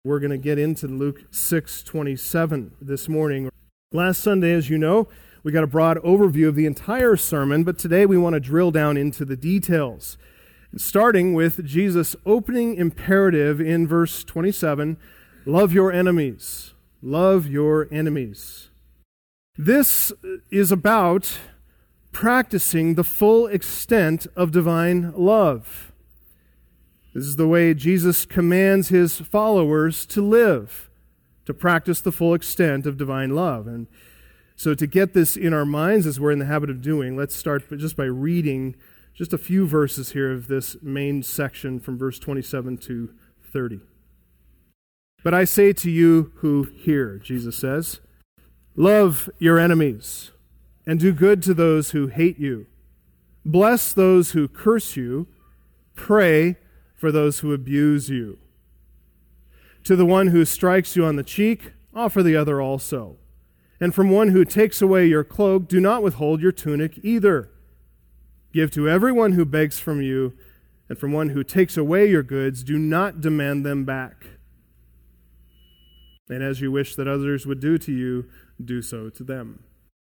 We're going to get into Luke 6:27 this morning. Last Sunday, as you know, we got a broad overview of the entire sermon, but today we want to drill down into the details. Starting with Jesus' opening imperative in verse 27, love your enemies. Love your enemies. This is about practicing the full extent of divine love. This is the way Jesus commands his followers to live, to practice the full extent of divine love. And so to get this in our minds, as we're in the habit of doing, let's start just by reading just a few verses here of this main section from verse 27 to 30. But I say to you who hear, Jesus says, love your enemies and do good to those who hate you. Bless those who curse you. Pray for those who abuse you. To the one who strikes you on the cheek, offer the other also. And from one who takes away your cloak, do not withhold your tunic either. Give to everyone who begs from you, and from one who takes away your goods, do not demand them back. And as you wish that others would do to you, do so to them.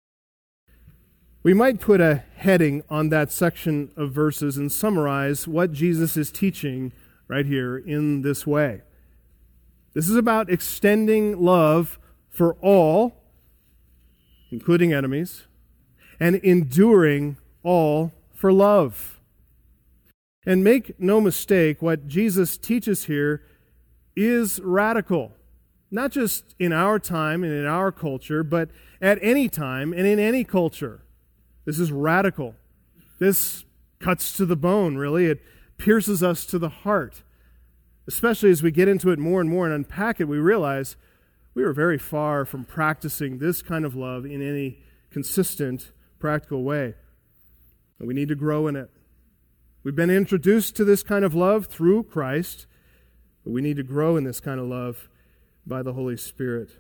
We might put a heading on that section of verses and summarize what Jesus is teaching right here in this way. This is about extending love for all, including enemies, and enduring all for love. And make no mistake, what Jesus teaches here is radical. Not just in our time and in our culture, but at any time and in any culture. This is radical. This cuts to the bone, really. It pierces us to the heart. Especially as we get into it more and more and unpack it, we realize we are very far from practicing this kind of love in any consistent, practical way. And we need to grow in it. We've been introduced to this kind of love through Christ, but we need to grow in this kind of love by the Holy Spirit.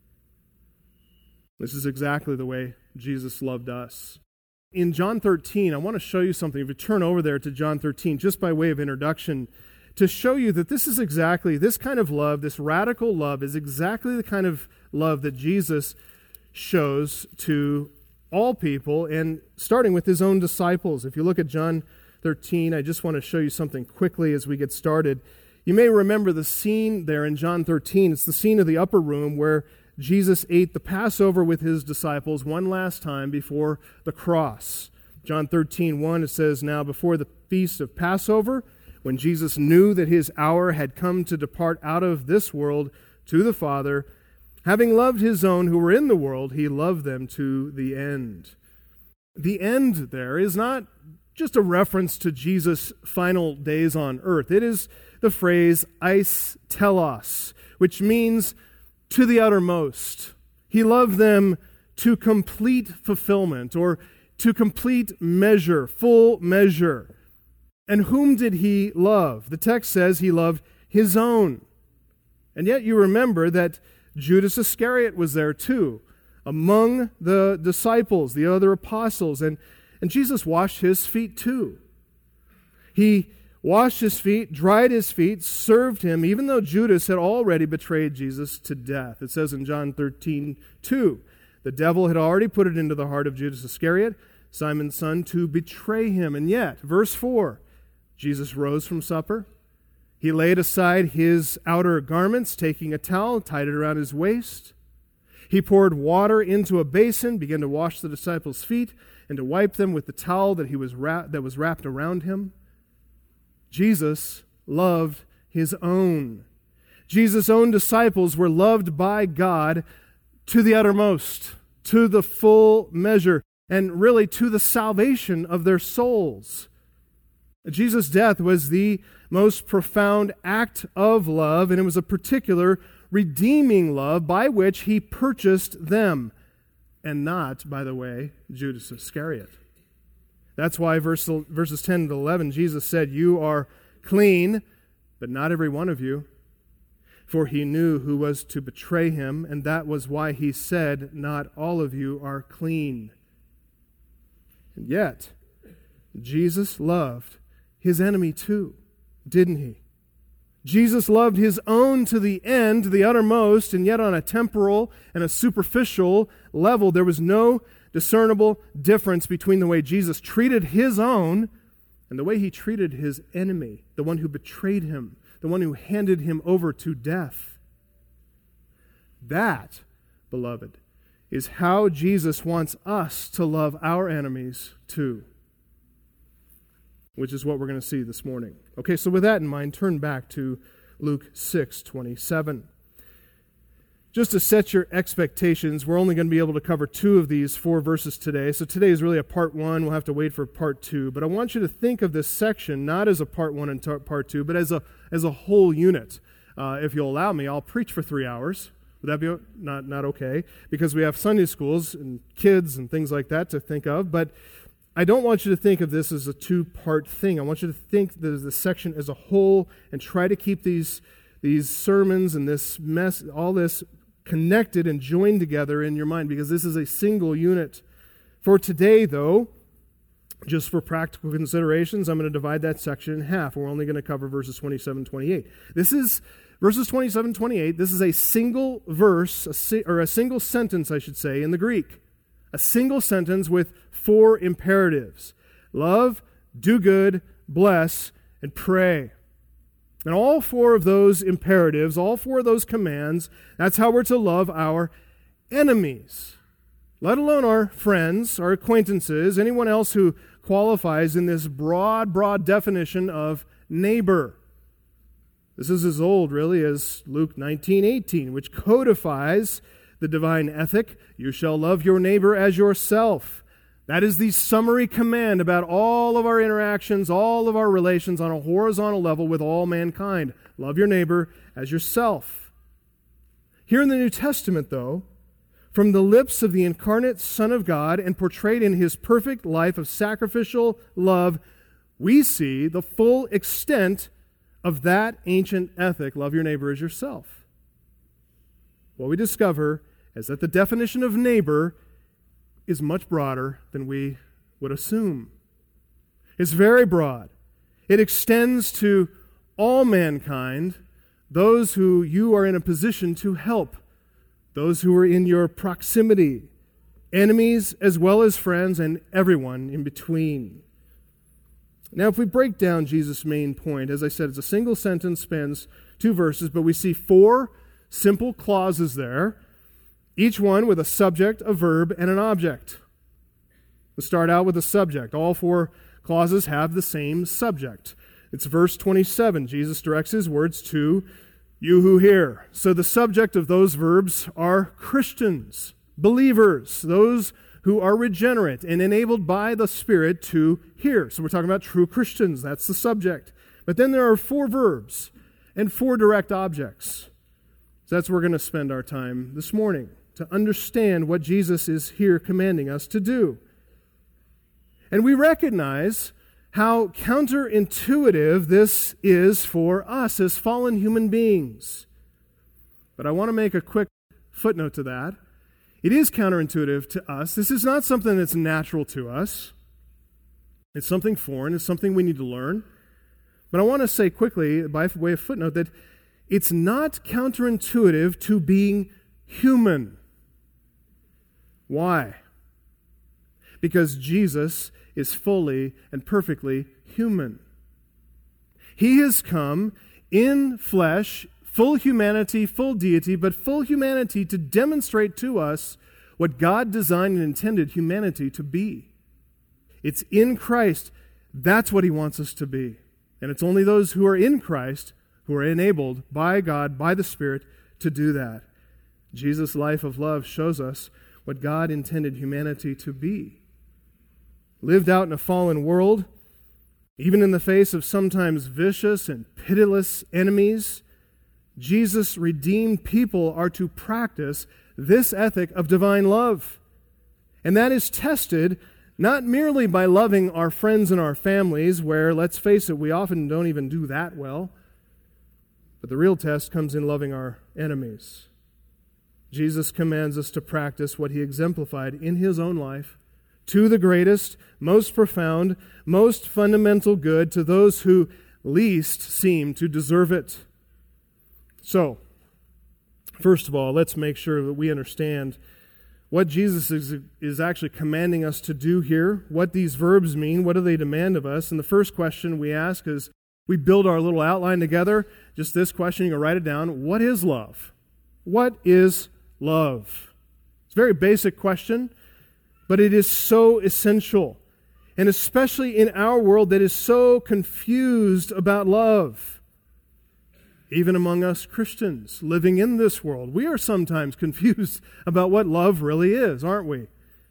This is exactly the way Jesus loved us. In John 13, I want to show you something. If you turn over there to John 13, just by way of introduction, to show you that this is exactly, this kind of love, this radical love, is exactly the kind of love that Jesus shows to all people, and starting with his own disciples. If you look at John 13, I just want to show you something quickly as we get started. You may remember the scene there in John 13. It's the scene of the upper room where Jesus ate the Passover with his disciples one last time before the cross. John 13:1, it says, now before the feast of Passover, when Jesus knew that his hour had come to depart out of this world to the Father, having loved his own who were in the world, he loved them to the end. The end there is not just a reference to Jesus' final days on earth. It is the phrase eis telos, which means to the uttermost. He loved them to complete fulfillment, or to complete measure, full measure. And whom did he love? The text says he loved his own. And yet you remember that Judas Iscariot was there too, among the disciples, the other apostles, and Jesus washed his feet too. He washed his feet, dried his feet, served him, even though Judas had already betrayed Jesus to death. It says in John 13:2, the devil had already put it into the heart of Judas Iscariot, Simon's son, to betray him. And yet, verse 4, Jesus rose from supper. He laid aside his outer garments, taking a towel, tied it around his waist. He poured water into a basin, began to wash the disciples' feet, and to wipe them with the towel that was wrapped around him. Jesus loved his own. Jesus' own disciples were loved by God to the uttermost, to the full measure, and really to the salvation of their souls. Jesus' death was the most profound act of love, and it was a particular redeeming love by which he purchased them, and not, by the way, Judas Iscariot. That's why verses 10 to 11, Jesus said, you are clean, but not every one of you. For he knew who was to betray him, and that was why he said, not all of you are clean. And yet, Jesus loved his enemy too, didn't he? Jesus loved his own to the end, to the uttermost, and yet on a temporal and a superficial level, there was no discernible difference between the way Jesus treated his own and the way he treated his enemy, the one who betrayed him, the one who handed him over to death. That, beloved, is how Jesus wants us to love our enemies too, which is what we're going to see this morning. Okay, so with that in mind, turn back to Luke 6:27. Just to set your expectations, we're only going to be able to cover 2 of these 4 verses today. So today is really a part 1. We'll have to wait for part 2. But I want you to think of this section not as a part 1 and part 2, but as a whole unit. If you'll allow me, I'll preach for 3 hours. Would that be not okay? Because we have Sunday schools and kids and things like that to think of. But I don't want you to think of this as a 2-part thing. I want you to think of the section as a whole and try to keep these sermons and this mess, all this connected and joined together in your mind, because this is a single unit. For today, though, just for practical considerations, I'm going to divide that section in half. We're only going to cover verses 27, 28. This is verses 27, 28. This is a single verse, or a single sentence, I should say, in the Greek. A single sentence with 4 imperatives: love, do good, bless, and pray. And all 4 of those imperatives, all 4 of those commands, that's how we're to love our enemies. Let alone our friends, our acquaintances, anyone else who qualifies in this broad definition of neighbor. This is as old, really, as Luke 19:18, which codifies the divine ethic: you shall love your neighbor as yourself. That is the summary command about all of our interactions, all of our relations on a horizontal level with all mankind. Love your neighbor as yourself. Here in the New Testament, though, from the lips of the incarnate Son of God and portrayed in his perfect life of sacrificial love, we see the full extent of that ancient ethic: love your neighbor as yourself. What we discover is that the definition of neighbor is much broader than we would assume. It's very broad. It extends to all mankind, those who you are in a position to help, those who are in your proximity, enemies as well as friends, and everyone in between. Now, if we break down Jesus' main point, as I said, it's a single sentence, spans 2 verses, but we see 4 simple clauses there, each one with a subject, a verb, and an object. We'll start out with the subject. All 4 clauses have the same subject. It's verse 27. Jesus directs his words to you who hear. So the subject of those verbs are Christians, believers, those who are regenerate and enabled by the Spirit to hear. So we're talking about true Christians. That's the subject. But then there are 4 verbs and 4 direct objects. So that's where we're going to spend our time this morning, to understand what Jesus is here commanding us to do. And we recognize how counterintuitive this is for us as fallen human beings. But I want to make a quick footnote to that. It is counterintuitive to us. This is not something that's natural to us. It's something foreign. It's something we need to learn. But I want to say quickly, by way of footnote, that it's not counterintuitive to being human. Why? Because Jesus is fully and perfectly human. He has come in flesh, full humanity, full deity, but full humanity to demonstrate to us what God designed and intended humanity to be. It's in Christ. That's what he wants us to be. And it's only those who are in Christ who are enabled by God, by the Spirit, to do that. Jesus' life of love shows us what God intended humanity to be. Lived out in a fallen world, even in the face of sometimes vicious and pitiless enemies, Jesus' redeemed people are to practice this ethic of divine love. And that is tested not merely by loving our friends and our families, where, let's face it, we often don't even do that well, but the real test comes in loving our enemies. Jesus commands us to practice what he exemplified in his own life to the greatest, most profound, most fundamental good to those who least seem to deserve it. So, first of all, let's make sure that we understand what Jesus is actually commanding us to do here, what these verbs mean, what do they demand of us. And the first question we ask is, we build our little outline together, just this question, you can write it down. What is love? What is love? It's a very basic question, but it is so essential. And especially in our world that is so confused about love. Even among us Christians living in this world, we are sometimes confused about what love really is, aren't we?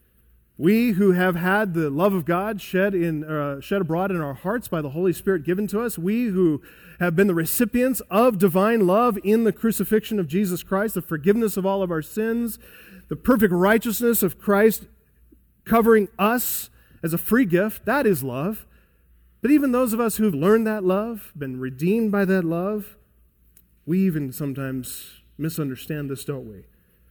We who have had the love of God shed abroad in our hearts by the Holy Spirit given to us, we who have been the recipients of divine love in the crucifixion of Jesus Christ, the forgiveness of all of our sins, the perfect righteousness of Christ covering us as a free gift, that is love. But even those of us who've learned that love, been redeemed by that love, we even sometimes misunderstand this, don't we?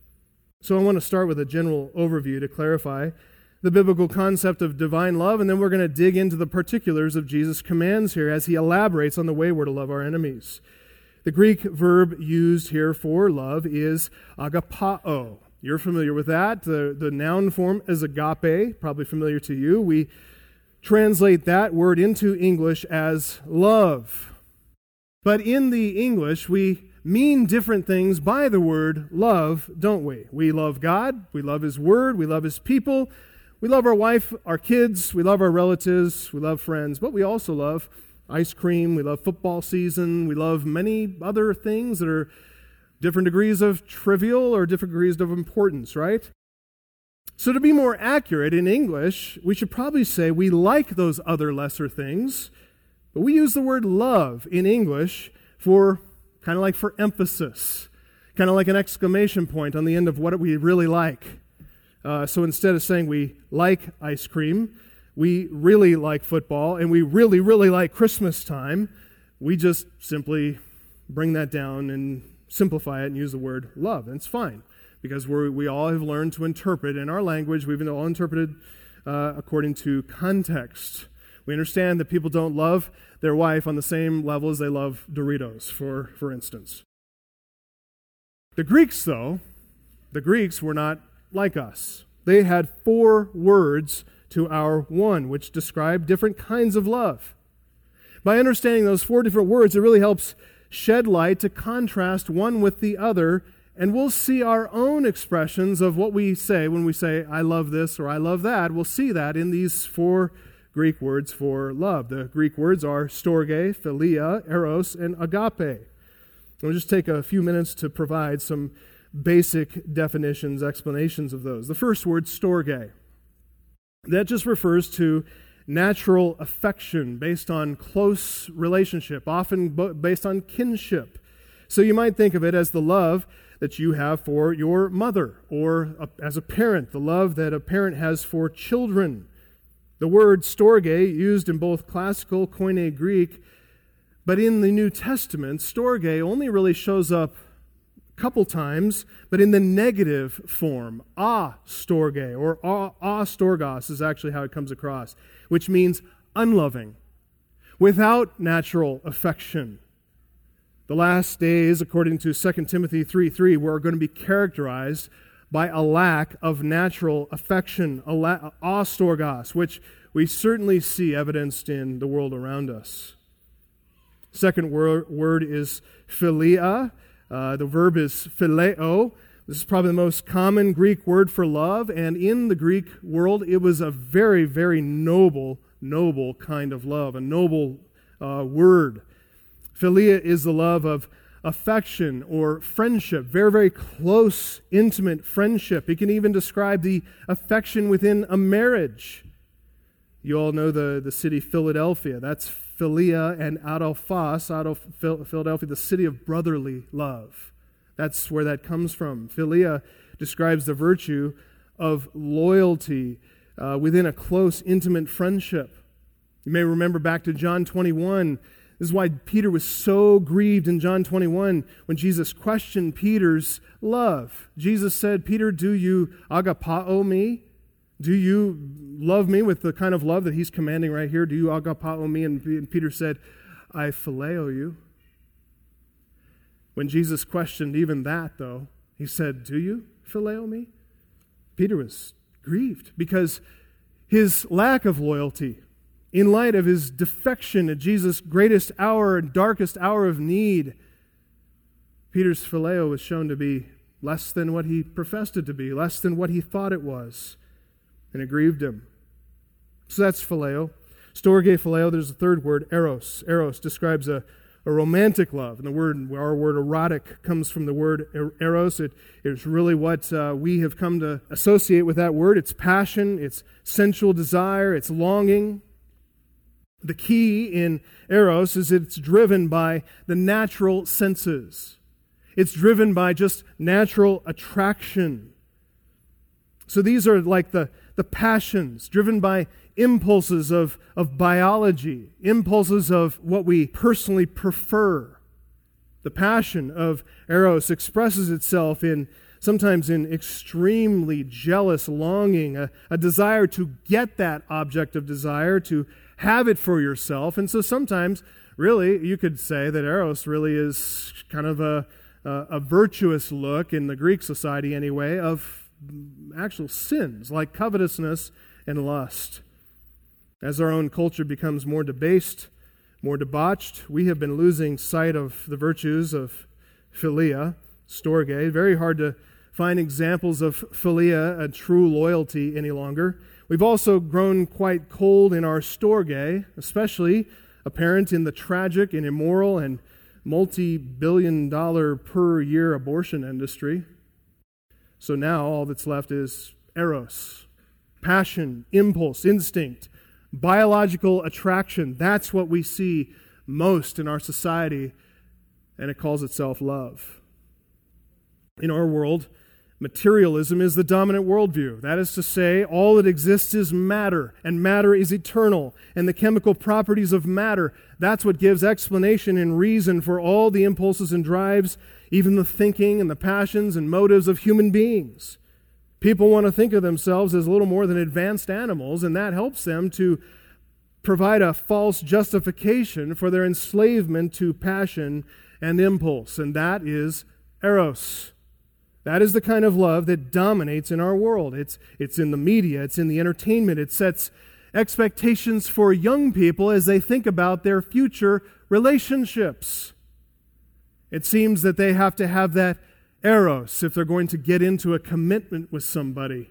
So I want to start with a general overview to clarify the biblical concept of divine love, and then we're going to dig into the particulars of Jesus' commands here as he elaborates on the way we're to love our enemies. The Greek verb used here for love is agapao. You're familiar with that. The noun form is agape, probably familiar to you. We translate that word into English as love. But in the English, we mean different things by the word love, don't we? We love God, we love His Word, we love His people, we love our wife, our kids, we love our relatives, we love friends, but we also love ice cream, we love football season, we love many other things that are different degrees of trivial or different degrees of importance, right? So to be more accurate in English, we should probably say we like those other lesser things, but we use the word love in English for kind of like for emphasis, kind of like an exclamation point on the end of what we really like. So instead of saying we like ice cream, we really like football, and we really, really like Christmas time, we just simply bring that down and simplify it and use the word love. And it's fine, because we all have learned to interpret in our language. We've all interpreted according to context. We understand that people don't love their wife on the same level as they love Doritos, for instance. The Greeks, though, were not like us. They had 4 words to our 1, which describe different kinds of love. By understanding those 4 different words, it really helps shed light to contrast one with the other, and we'll see our own expressions of what we say when we say, I love this or I love that. We'll see that in these 4 Greek words for love. The Greek words are storge, philia, eros, and agape. We'll just take a few minutes to provide some basic definitions, explanations of those. The first word, storge. That just refers to natural affection based on close relationship, often based on kinship. So you might think of it as the love that you have for your mother, or as a parent, the love that a parent has for children. The word storge, used in both classical Koine Greek, but in the New Testament, storge only really shows up a couple times, but in the negative form. Storge, or storgos is actually how it comes across, which means unloving, without natural affection. The last days, according to 2 Timothy 3:3, were going to be characterized by a lack of natural affection, storgos, which we certainly see evidenced in the world around us. Second word is philia. The verb is phileo. This is probably the most common Greek word for love, and in the Greek world, it was a very, very noble kind of love, a noble word. Philia is the love of affection or friendship, very, very close, intimate friendship. It can even describe the affection within a marriage. You all know the city Philadelphia. That's Philia and Adelphos, out of Philadelphia, the city of brotherly love. That's where that comes from. Philia describes the virtue of loyalty within a close, intimate friendship. You may remember back to John 21. This is why Peter was so grieved in John 21 when Jesus questioned Peter's love. Jesus said, Peter, do you agapao me? Do you love me with the kind of love that he's commanding right here? Do you agapao me? And Peter said, I phileo you. When Jesus questioned even that, though, he said, "Do you phileo me?" Peter was grieved because his lack of loyalty, in light of his defection at Jesus' greatest hour and darkest hour of need, Peter's phileo was shown to be less than what he professed it to be, less than what he thought it was, and it grieved him. So that's phileo. Storge phileo, there's a third word, eros. Eros describes a romantic love. And our word erotic comes from the word eros. It's really what we have come to associate with that word. It's passion, it's sensual desire, it's longing. The key in eros is it's driven by the natural senses. It's driven by just natural attraction. So these are like the passions, driven by impulses of biology, impulses of what we personally prefer. The passion of eros expresses itself sometimes in extremely jealous longing, a desire to get that object of desire, to have it for yourself. And so sometimes, really, you could say that eros really is kind of a virtuous look, in the Greek society anyway, of actual sins like covetousness and lust. As our own culture becomes more debased, more debauched, we have been losing sight of the virtues of philia, storge. Very hard to find examples of philia, a true loyalty, any longer. We've also grown quite cold in our storge, especially apparent in the tragic and immoral and multi-billion-dollar per year abortion industry. So now all that's left is eros, passion, impulse, instinct, biological attraction. That's what we see most in our society, and it calls itself love. In our world, materialism is the dominant worldview. That is to say, all that exists is matter, and matter is eternal, and the chemical properties of matter, that's what gives explanation and reason for all the impulses and drives, even the thinking and the passions and motives of human beings. People want to think of themselves as little more than advanced animals, and that helps them to provide a false justification for their enslavement to passion and impulse, and that is eros. That is the kind of love that dominates in our world. It's in the media, it's in the entertainment. It sets expectations for young people as they think about their future relationships. It seems that they have to have that eros if they're going to get into a commitment with somebody.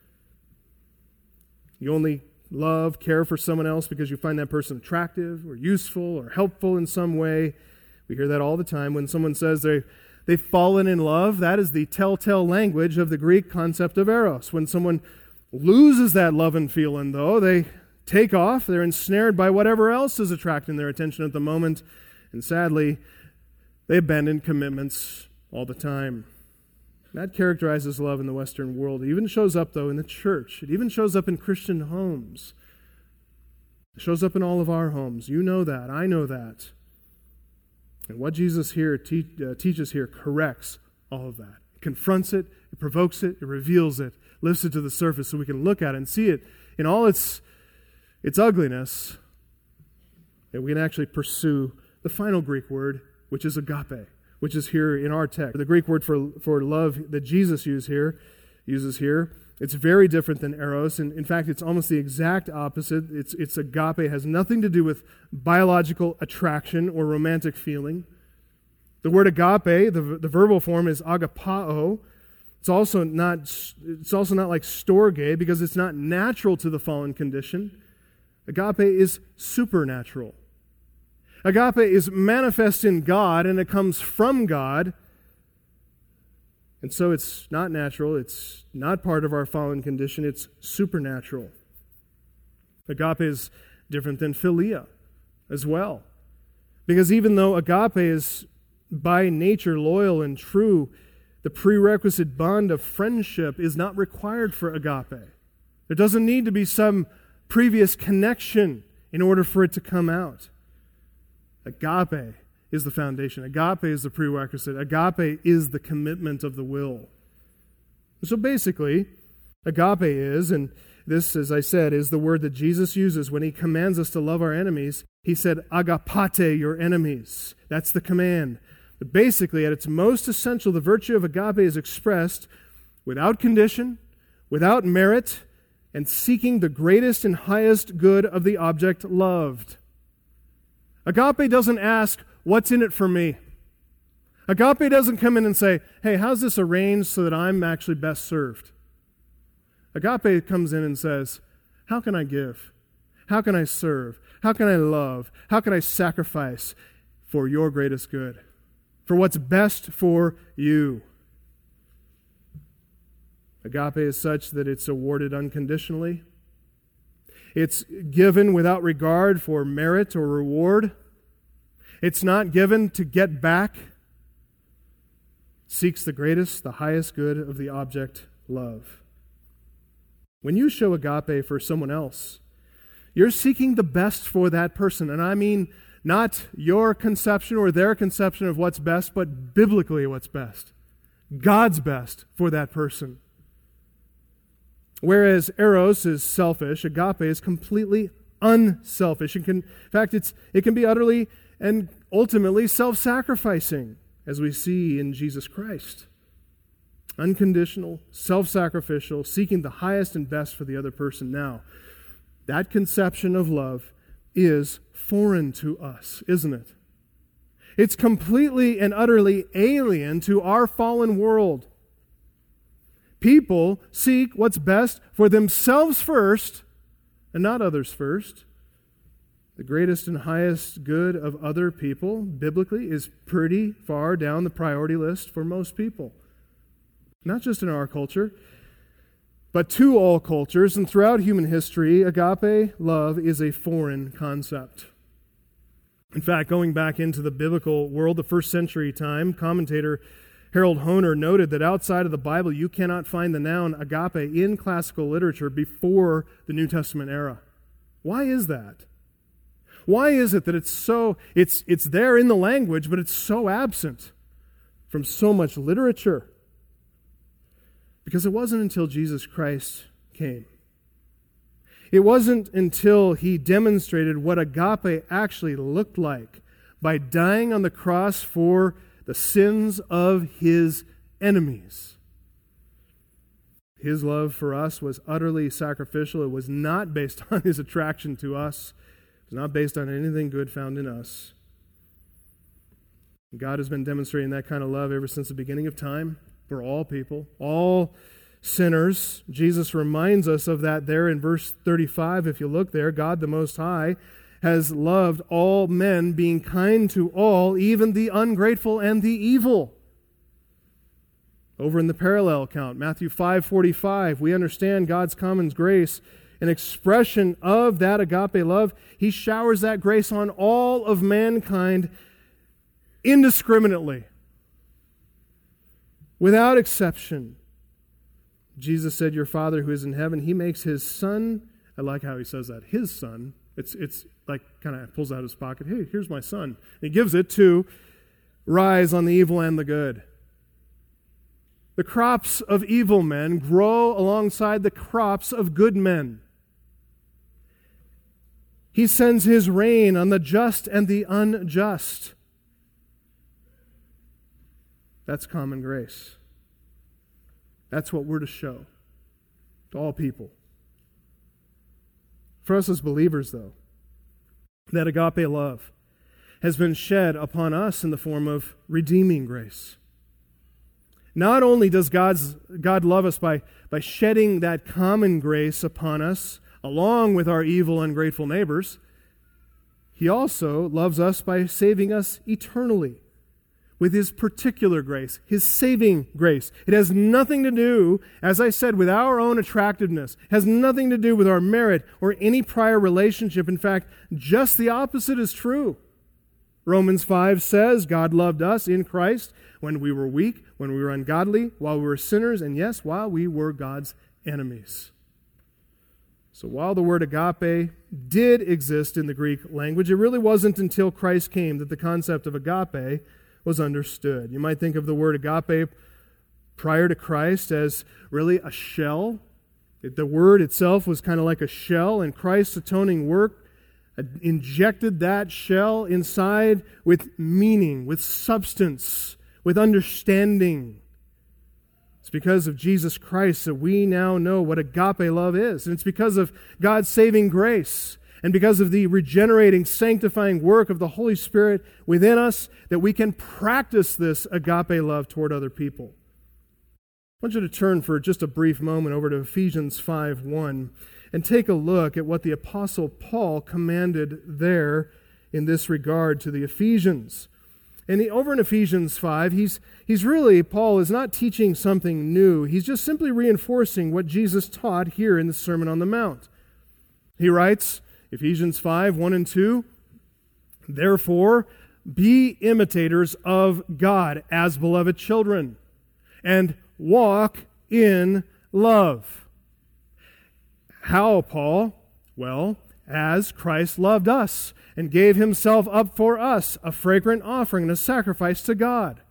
You only love, care for someone else because you find that person attractive or useful or helpful in some way. We hear that all the time. When someone says they've fallen in love, that is the telltale language of the Greek concept of eros. When someone loses that love and feeling, though, they take off, they're ensnared by whatever else is attracting their attention at the moment, and sadly, they abandon commitments all the time. That characterizes love in the Western world. It even shows up, though, in the church. It even shows up in Christian homes. It shows up in all of our homes. You know that. I know that. And what Jesus here teaches here corrects all of that. It confronts it, it provokes it, it reveals it, lifts it to the surface so we can look at it and see it in all its ugliness, and we can actually pursue the final Greek word, which is agape, which is here in our text. The Greek word for love that Jesus uses here, it's very different than eros, and in fact, it's almost the exact opposite. It's agape. It has nothing to do with biological attraction or romantic feeling. The word agape, the verbal form, is agapao. It's also not like storge because it's not natural to the fallen condition. Agape is supernatural. Agape is manifest in God, and it comes from God. And so it's not natural, it's not part of our fallen condition, it's supernatural. Agape is different than philia as well. Because even though agape is by nature loyal and true, the prerequisite bond of friendship is not required for agape. There doesn't need to be some previous connection in order for it to come out. Agape is the foundation. Agape is the prerequisite. Agape is the commitment of the will. So basically, agape is, and this, as I said, is the word that Jesus uses when he commands us to love our enemies. He said, agapate your enemies. That's the command. But basically, at its most essential, the virtue of agape is expressed without condition, without merit, and seeking the greatest and highest good of the object loved. Agape doesn't ask, what's in it for me? Agape doesn't come in and say, hey, how's this arranged so that I'm actually best served? Agape comes in and says, how can I give? How can I serve? How can I love? How can I sacrifice for your greatest good? For what's best for you? Agape is such that it's awarded unconditionally. It's given without regard for merit or reward. It's not given to get back. It seeks the greatest, the highest good of the object love. When you show agape for someone else, you're seeking the best for that person. And I mean not your conception or their conception of what's best, but biblically what's best. God's best for that person. Whereas eros is selfish, agape is completely unselfish. In fact, it can be utterly and ultimately self-sacrificing, as we see in Jesus Christ. Unconditional, self-sacrificial, seeking the highest and best for the other person. Now, that conception of love is foreign to us, isn't it? It's completely and utterly alien to our fallen world. People seek what's best for themselves first and not others first. The greatest and highest good of other people, biblically, is pretty far down the priority list for most people. Not just in our culture, but to all cultures and throughout human history, agape love is a foreign concept. In fact, going back into the biblical world, the first century time, commentator Harold Hoehner noted that outside of the Bible, you cannot find the noun agape in classical literature before the New Testament era. Why is that? Why is it that it's there in the language, but it's so absent from so much literature? Because it wasn't until Jesus Christ came. It wasn't until he demonstrated what agape actually looked like by dying on the cross for the sins of his enemies. His love for us was utterly sacrificial. It was not based on his attraction to us. It was not based on anything good found in us. God has been demonstrating that kind of love ever since the beginning of time for all people, all sinners. Jesus reminds us of that there in verse 35. If you look there, God the Most High has loved all men, being kind to all, even the ungrateful and the evil. Over in the parallel account, Matthew 5:45, we understand God's common grace, an expression of that agape love. He showers that grace on all of mankind indiscriminately, without exception. Jesus said, your Father who is in heaven, he makes his son, I like how he says that, his son. It's like kind of pulls out his pocket, hey, here's my son. And he gives it to rise on the evil and the good. The crops of evil men grow alongside the crops of good men. He sends his rain on the just and the unjust. That's common grace. That's what we're to show to all people. For us as believers, though, that agape love has been shed upon us in the form of redeeming grace. Not only does God love us by shedding that common grace upon us, along with our evil, ungrateful neighbors, he also loves us by saving us eternally with his particular grace, his saving grace. It has nothing to do, as I said, with our own attractiveness. It has nothing to do with our merit or any prior relationship. In fact, just the opposite is true. Romans 5 says, God loved us in Christ when we were weak, when we were ungodly, while we were sinners, and yes, while we were God's enemies. So while the word agape did exist in the Greek language, it really wasn't until Christ came that the concept of agape was understood. You might think of the word agape prior to Christ as really a shell. The word itself was kind of like a shell, and Christ's atoning work injected that shell inside with meaning, with substance, with understanding. It's because of Jesus Christ that we now know what agape love is. And it's because of God's saving grace and because of the regenerating, sanctifying work of the Holy Spirit within us that we can practice this agape love toward other people. I want you to turn for just a brief moment over to Ephesians 5:1 and take a look at what the Apostle Paul commanded there in this regard to the Ephesians. And over in Ephesians 5, Paul is not teaching something new. He's just simply reinforcing what Jesus taught here in the Sermon on the Mount. He writes, Ephesians 5:1 and 2, "Therefore, be imitators of God as beloved children, and walk in love." How, Paul? Well, as Christ loved us and gave himself up for us, a fragrant offering and a sacrifice to God.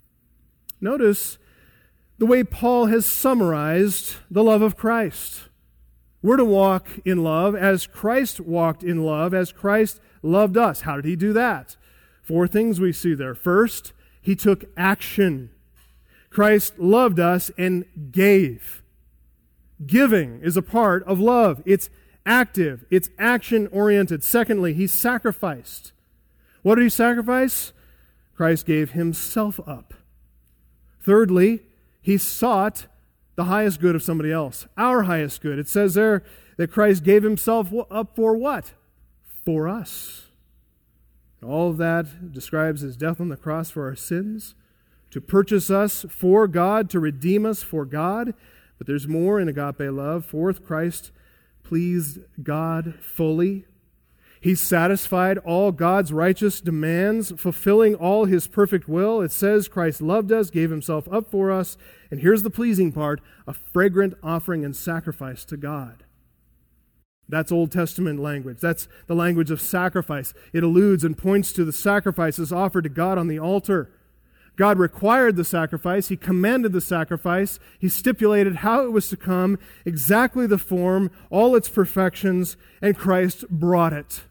Notice the way Paul has summarized the love of Christ. We're to walk in love as Christ walked in love, as Christ loved us. How did he do that? 4 things we see there. First, he took action. Christ loved us and gave. Giving is a part of love. It's active. It's action-oriented. Secondly, he sacrificed. What did he sacrifice? Christ gave himself up. Thirdly, he sought the highest good of somebody else, our highest good. It says there that Christ gave himself up for what? For us. All of that describes his death on the cross for our sins, to purchase us for God, to redeem us for God. But there's more in agape love. Fourth, Christ pleased God fully. He satisfied all God's righteous demands, fulfilling all his perfect will. It says Christ loved us, gave himself up for us, and here's the pleasing part, a fragrant offering and sacrifice to God. That's Old Testament language. That's the language of sacrifice. It alludes and points to the sacrifices offered to God on the altar. God required the sacrifice. He commanded the sacrifice. He stipulated how it was to come, exactly the form, all its perfections, and Christ brought it.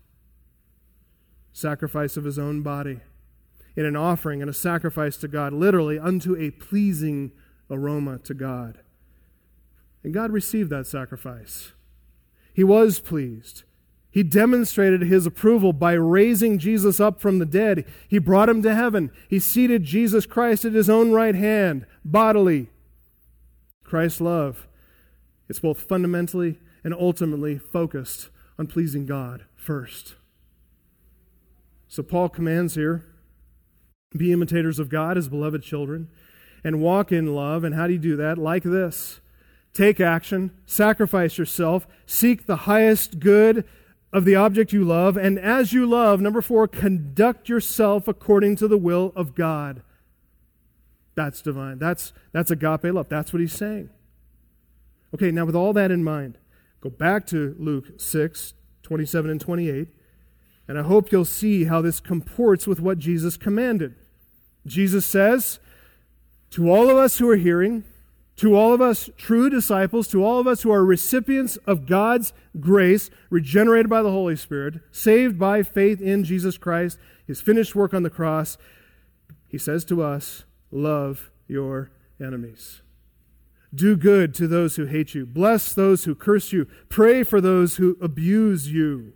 Sacrifice of his own body in an offering and a sacrifice to God, literally unto a pleasing aroma to God. And God received that sacrifice. He was pleased. He demonstrated his approval by raising Jesus up from the dead. He brought him to heaven. He seated Jesus Christ at his own right hand, bodily. Christ's love is both fundamentally and ultimately focused on pleasing God first. So Paul commands here, be imitators of God as beloved children, and walk in love. And how do you do that? Like this. Take action, sacrifice yourself, seek the highest good of the object you love, and as you love, number 4, conduct yourself according to the will of God. That's divine. That's agape love. That's what he's saying. Okay, now with all that in mind, go back to Luke 6, 27 and 28, and I hope you'll see how this comports with what Jesus commanded. Jesus says, to all of us who are hearing, to all of us true disciples, to all of us who are recipients of God's grace, regenerated by the Holy Spirit, saved by faith in Jesus Christ, his finished work on the cross, he says to us, love your enemies. Do good to those who hate you. Bless those who curse you. Pray for those who abuse you.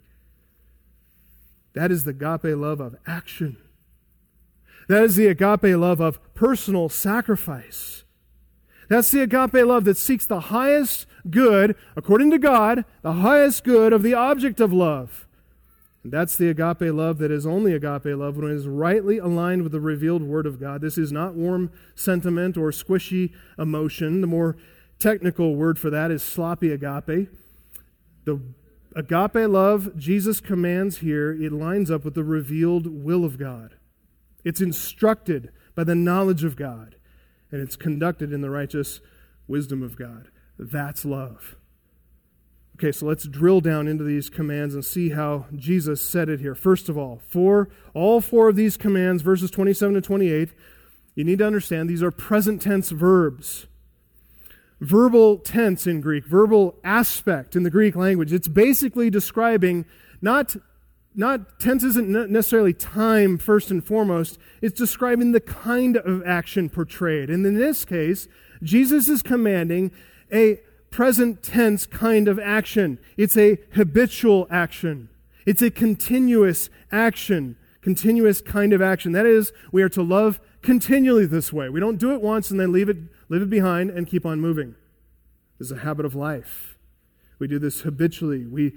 That is the agape love of action. That is the agape love of personal sacrifice. That's the agape love that seeks the highest good, according to God, the highest good of the object of love. And that's the agape love that is only agape love when it is rightly aligned with the revealed Word of God. This is not warm sentiment or squishy emotion. The more technical word for that is sloppy agape. The agape love Jesus commands here, it lines up with the revealed will of God. It's instructed by the knowledge of God. And it's conducted in the righteous wisdom of God. That's love. Okay, so let's drill down into these commands and see how Jesus said it here. First of all, all four of these commands, verses 27 to 28, you need to understand these are present tense verbs. Verbal tense in Greek, verbal aspect in the Greek language. It's basically describing not tense isn't necessarily time first and foremost. It's describing the kind of action portrayed. And in this case, Jesus is commanding a present tense kind of action. It's a habitual action. It's a continuous action, continuous kind of action. That is, we are to love continually this way. We don't do it once and then leave it behind and keep on moving. This is a habit of life. We do this habitually. We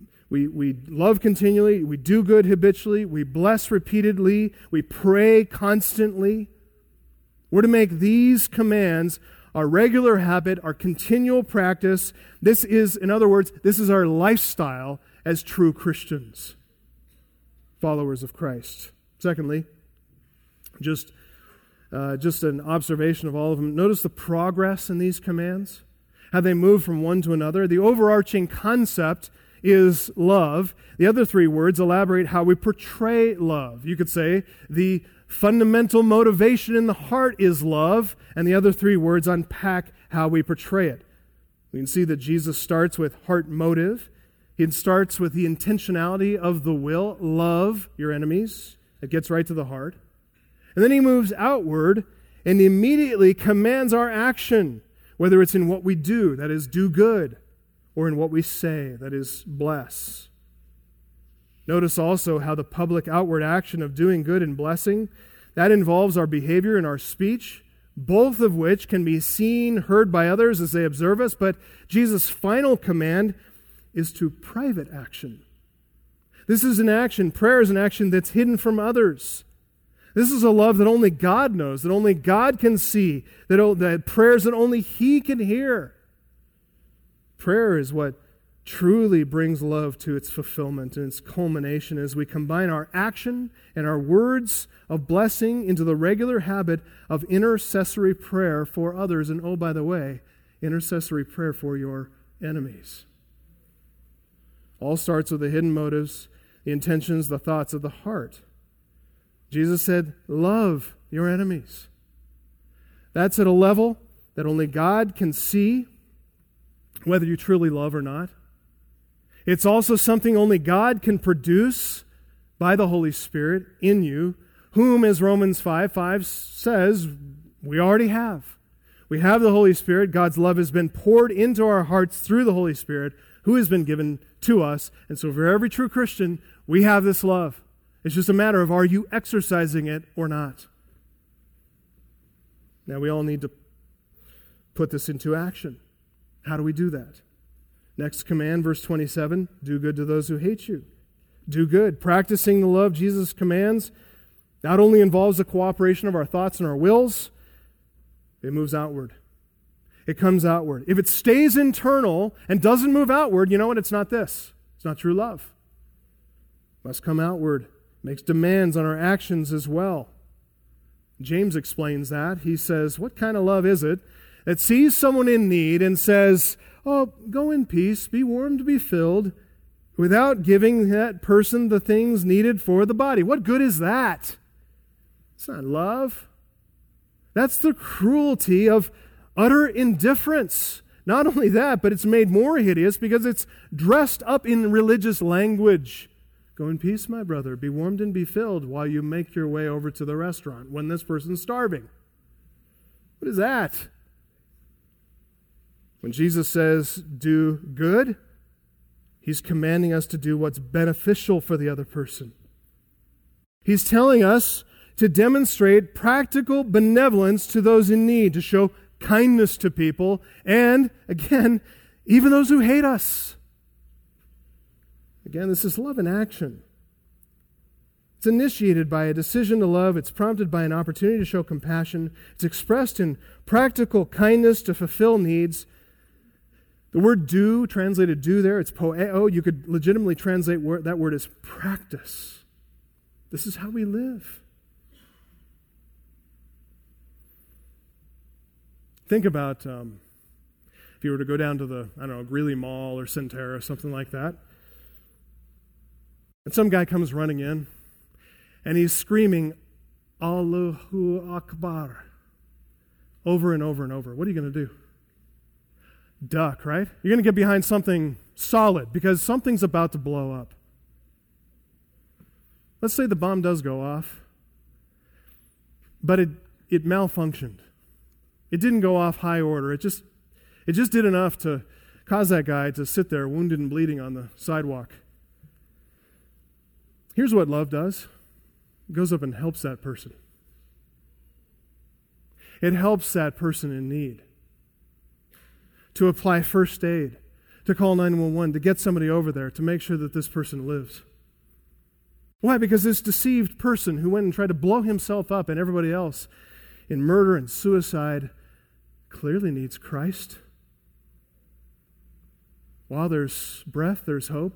love continually. We do good habitually. We bless repeatedly. We pray constantly. We're to make these commands our regular habit, our continual practice. This is, in other words, this is our lifestyle as true Christians, followers of Christ. Secondly, just an observation of all of them. Notice the progress in these commands, how they move from one to another. The overarching concept is love. The other three words elaborate how we portray love. You could say the fundamental motivation in the heart is love, and the other three words unpack how we portray it. We can see that Jesus starts with heart motive. He starts with the intentionality of the will. Love your enemies. It gets right to the heart. And then he moves outward and immediately commands our action, whether it's in what we do, that is, do good, or in what we say, that is, bless. Notice also how the public outward action of doing good and blessing, that involves our behavior and our speech, both of which can be seen, heard by others as they observe us, but Jesus' final command is to private action. This is an action, prayer is an action that's hidden from others. This is a love that only God knows, that only God can see, that prayers that only He can hear. Prayer is what truly brings love to its fulfillment and its culmination as we combine our action and our words of blessing into the regular habit of intercessory prayer for others. And oh, by the way, intercessory prayer for your enemies. All starts with the hidden motives, the intentions, the thoughts of the heart. Jesus said, love your enemies. That's at a level that only God can see, whether you truly love or not. It's also something only God can produce by the Holy Spirit in you, whom, as Romans 5:5 says, we already have. We have the Holy Spirit. God's love has been poured into our hearts through the Holy Spirit, who has been given to us. And so for every true Christian, we have this love. It's just a matter of, are you exercising it or not? Now, we all need to put this into action. How do we do that? Next command, verse 27, do good to those who hate you. Do good. Practicing the love Jesus commands not only involves the cooperation of our thoughts and our wills, it moves outward. It comes outward. If it stays internal and doesn't move outward, you know what? It's not this. It's not true love. It must come outward. It makes demands on our actions as well. James explains that. He says, what kind of love is it that sees someone in need and says, oh, go in peace, be warmed, be filled, without giving that person the things needed for the body? What good is that? It's not love. That's the cruelty of utter indifference. Not only that, but it's made more hideous because it's dressed up in religious language. Go in peace, my brother, be warmed and be filled while you make your way over to the restaurant when this person's starving. What is that? When Jesus says, do good, He's commanding us to do what's beneficial for the other person. He's telling us to demonstrate practical benevolence to those in need, to show kindness to people, and, again, even those who hate us. Again, this is love in action. It's initiated by a decision to love. It's prompted by an opportunity to show compassion. It's expressed in practical kindness to fulfill needs. The word do, translated do there, it's poeo. You could legitimately translate that word as practice. This is how we live. Think about if you were to go down to the, Greeley Mall or Centera or something like that, and some guy comes running in, and he's screaming, Allahu Akbar, over and over and over. What are you going to do? Duck, right? You're going to get behind something solid because something's about to blow up. Let's say the bomb does go off, but it malfunctioned. It didn't go off high order. It just did enough to cause that guy to sit there wounded and bleeding on the sidewalk. Here's what love does. It goes up and helps that person. It helps that person in need. To apply first aid, to call 911, to get somebody over there, to make sure that this person lives. Why? Because this deceived person who went and tried to blow himself up and everybody else in murder and suicide clearly needs Christ. While there's breath, there's hope.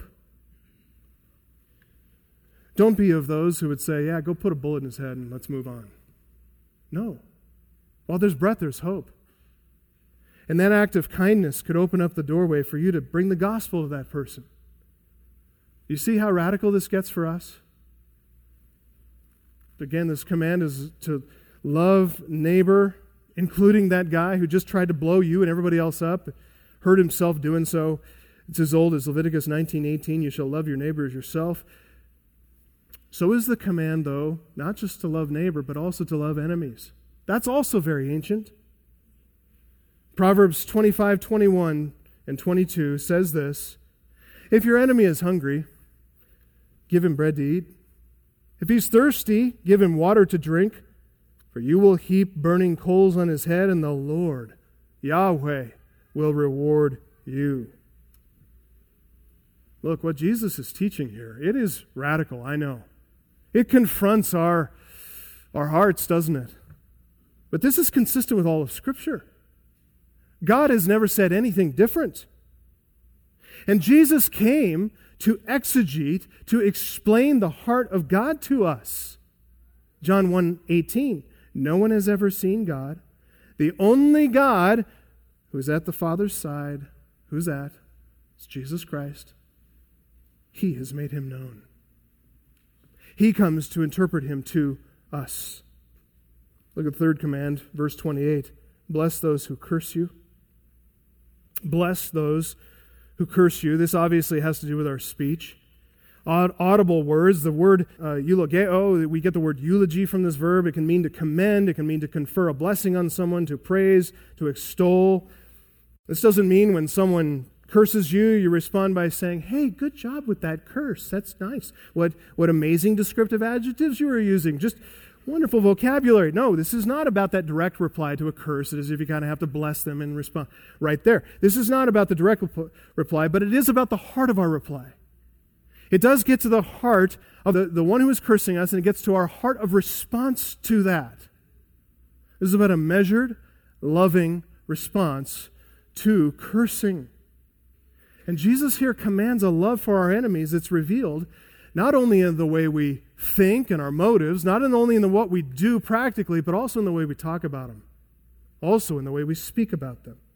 Don't be of those who would say, yeah, go put a bullet in his head and let's move on. No. While there's breath, there's hope. And that act of kindness could open up the doorway for you to bring the gospel to that person. You see how radical this gets for us? Again, this command is to love neighbor, including that guy who just tried to blow you and everybody else up, hurt himself doing so. It's as old as Leviticus 19:18, you shall love your neighbor as yourself. So is the command, though, not just to love neighbor, but also to love enemies. That's also very ancient. Proverbs 25:21 and 22 says this, if your enemy is hungry, give him bread to eat. If he's thirsty, give him water to drink, for you will heap burning coals on his head, and the Lord, Yahweh, will reward you. Look, what Jesus is teaching here, it is radical, I know. It confronts our hearts, doesn't it? But this is consistent with all of Scripture. God has never said anything different. And Jesus came to exegete, to explain the heart of God to us. John 1:18, no one has ever seen God. The only God who is at the Father's side, who's that? It's Jesus Christ. He has made him known. He comes to interpret him to us. Look at the third command, verse 28. Bless those who curse you. Bless those who curse you. This obviously has to do with our speech. Audible words, the word eulogeo, we get the word eulogy from this verb. It can mean to commend, it can mean to confer a blessing on someone, to praise, to extol. This doesn't mean when someone curses you, you respond by saying, hey, good job with that curse. That's nice. What amazing descriptive adjectives you are using. Just wonderful vocabulary. No, this is not about that direct reply to a curse. It is if you kind of have to bless them and respond right there. This is not about the direct reply, but it is about the heart of our reply. It does get to the heart of the one who is cursing us, and it gets to our heart of response to that. This is about a measured, loving response to cursing. And Jesus here commands a love for our enemies that's revealed not only in the way we think and our motives, not only in what we do practically, but also in the way we talk about them, also in the way we speak about them.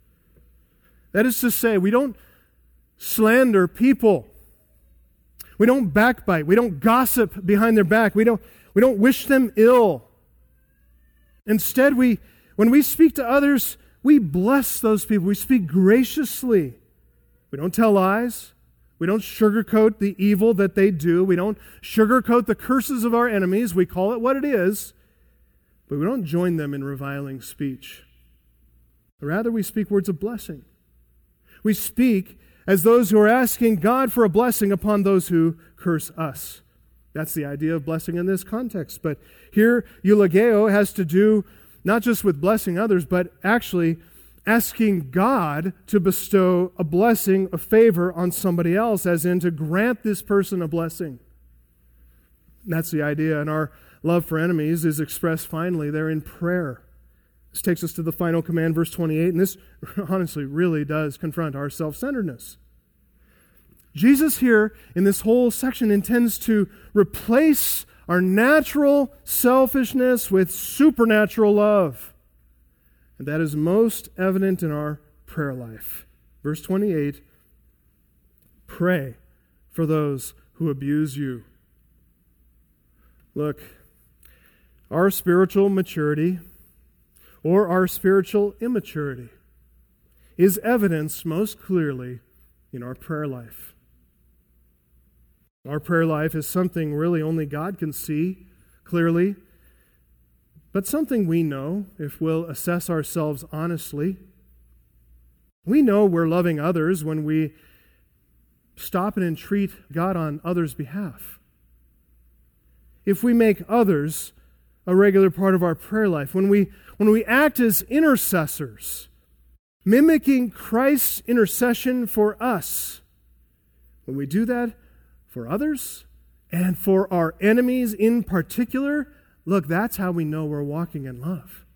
That is to say, we don't slander people. We don't backbite. We don't gossip behind their back. We don't wish them ill. Instead, when we speak to others, we bless those people. We speak graciously. We don't tell lies. We don't sugarcoat the evil that they do. We don't sugarcoat the curses of our enemies. We call it what it is, but we don't join them in reviling speech. Rather, we speak words of blessing. We speak as those who are asking God for a blessing upon those who curse us. That's the idea of blessing in this context. But here, eulogeo has to do not just with blessing others, but actually asking God to bestow a blessing, a favor on somebody else, as in to grant this person a blessing. And that's the idea. And our love for enemies is expressed finally there in prayer. This takes us to the final command, verse 28, and this honestly really does confront our self-centeredness. Jesus here in this whole section intends to replace our natural selfishness with supernatural love. And that is most evident in our prayer life. Verse 28, pray for those who abuse you. Look, our spiritual maturity or our spiritual immaturity is evidenced most clearly in our prayer life. Our prayer life is something really only God can see clearly, but something we know if we'll assess ourselves honestly. We know we're loving others when we stop and entreat God on others' behalf. If we make others a regular part of our prayer life, when we act as intercessors, mimicking Christ's intercession for us, when we do that for others and for our enemies in particular, look, that's how we know we're walking in love.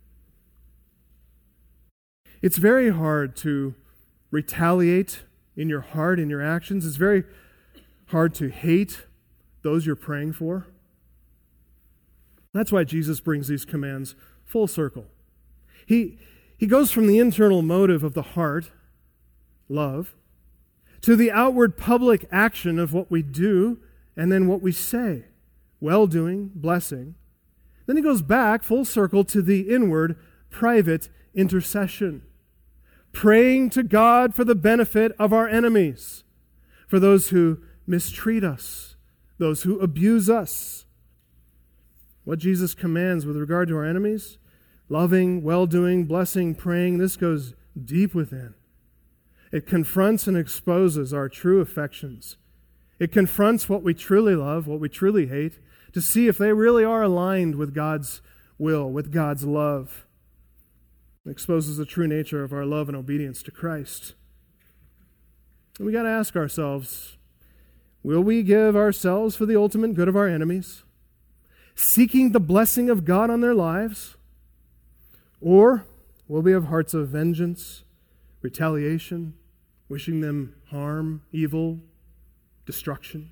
It's very hard to retaliate in your heart, in your actions. It's very hard to hate those you're praying for. That's why Jesus brings these commands full circle. He goes from the internal motive of the heart, love, to the outward public action of what we do and then what we say, well-doing, blessing. Then he goes back full circle to the inward, private intercession, praying to God for the benefit of our enemies, for those who mistreat us, those who abuse us. What Jesus commands with regard to our enemies, loving, well-doing, blessing, praying, this goes deep within. It confronts and exposes our true affections. It confronts what we truly love, what we truly hate, to see if they really are aligned with God's will, with God's love. It exposes the true nature of our love and obedience to Christ. And we got to ask ourselves, will we give ourselves for the ultimate good of our enemies, seeking the blessing of God on their lives? Or will we have hearts of vengeance, retaliation, wishing them harm, evil, destruction?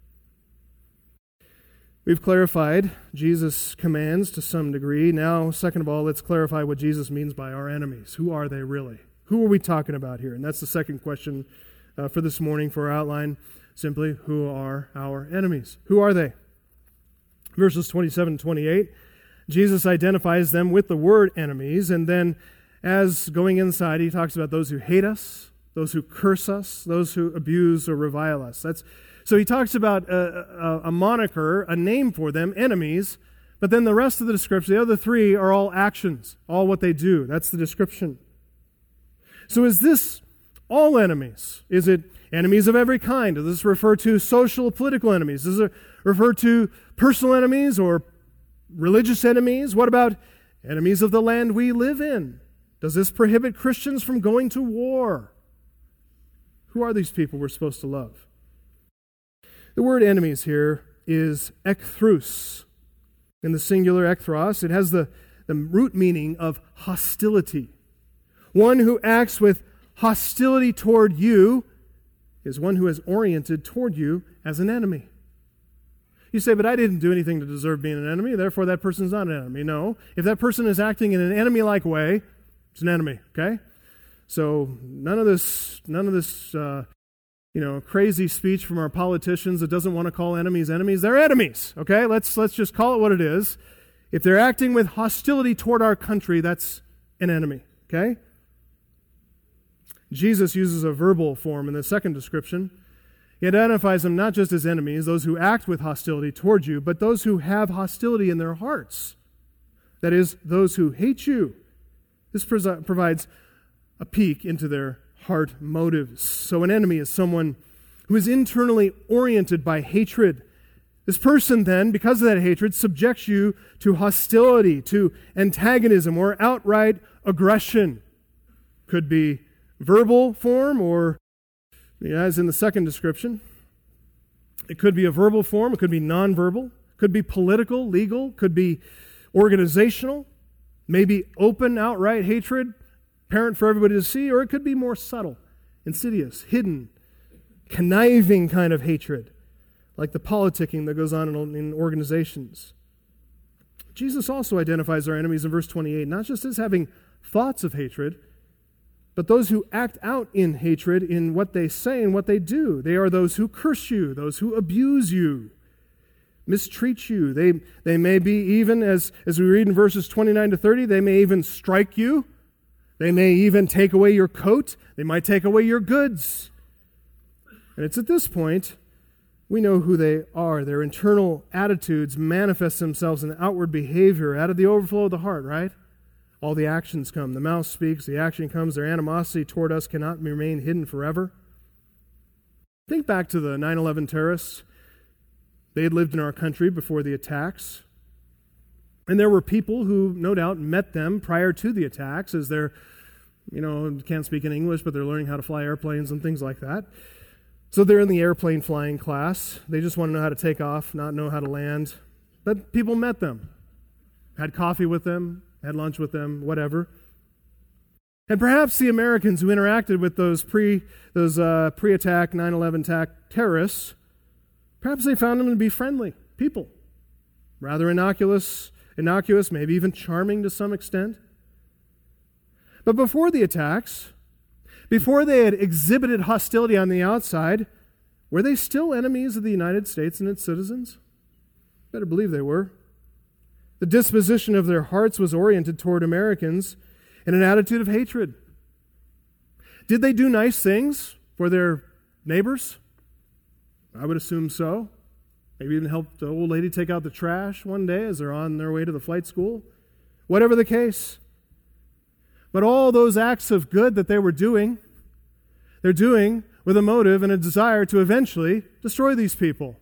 We've clarified Jesus' commands to some degree. Now, second of all, let's clarify what Jesus means by our enemies. Who are they really? Who are we talking about here? And that's the second question for this morning for our outline. Simply, who are our enemies? Who are they? Verses 27 and 28, Jesus identifies them with the word enemies, and then as going inside, he talks about those who hate us, those who curse us, those who abuse or revile us. So he talks about a moniker, a name for them, enemies, but then the rest of the description, the other three are all actions, all what they do. That's the description. So is this all enemies? Is it enemies of every kind? Does this refer to social, political enemies? Does it refer to personal enemies or religious enemies? What about enemies of the land we live in? Does this prohibit Christians from going to war? Who are these people we're supposed to love? The word enemies here is ekthrus. In the singular ekthros, it has the root meaning of hostility. One who acts with hostility toward you is one who is oriented toward you as an enemy. You say, but I didn't do anything to deserve being an enemy, therefore that person's not an enemy. No. If that person is acting in an enemy-like way, it's an enemy, okay? So none of this crazy speech from our politicians that doesn't want to call enemies enemies. They're enemies, okay? Let's just call it what it is. If they're acting with hostility toward our country, that's an enemy, okay? Jesus uses a verbal form in the second description. He identifies them not just as enemies, those who act with hostility toward you, but those who have hostility in their hearts. That is, those who hate you. This provides a peek into their heart motives. So an enemy is someone who is internally oriented by hatred. This person then, because of that hatred, subjects you to hostility, to antagonism, or outright aggression. Could be verbal form, or as in the second description. It could be a verbal form, it could be nonverbal, could be political, legal, could be organizational, maybe open, outright hatred, apparent for everybody to see, or it could be more subtle, insidious, hidden, conniving kind of hatred, like the politicking that goes on in organizations. Jesus also identifies our enemies in verse 28, not just as having thoughts of hatred, but those who act out in hatred in what they say and what they do. They are those who curse you, those who abuse you, mistreat you. They may be even, as we read in verses 29 to 30, they may even strike you. They may even take away your coat. They might take away your goods. And it's at this point We know who they are. Their internal attitudes manifest themselves in outward behavior out of the overflow of the heart, right? All the actions come. The mouth speaks, the action comes. Their animosity toward us cannot remain hidden forever. Think back to the 9/11 terrorists. They had lived in our country before the attacks. And there were people who, no doubt, met them prior to the attacks as they're, can't speak in English, but they're learning how to fly airplanes and things like that. So they're in the airplane flying class. They just want to know how to take off, not know how to land. But people met them, had coffee with them, had lunch with them, whatever. And perhaps the Americans who interacted with those pre-attack, 9/11 attack terrorists, perhaps they found them to be friendly people, rather innocuous, maybe even charming to some extent. But before the attacks, before they had exhibited hostility on the outside, were they still enemies of the United States and its citizens? Better believe they were. The disposition of their hearts was oriented toward Americans in an attitude of hatred. Did they do nice things for their neighbors? I would assume so. Maybe even help the old lady take out the trash one day as they're on their way to the flight school. Whatever the case. But all those acts of good that they were doing, they're doing with a motive and a desire to eventually destroy these people.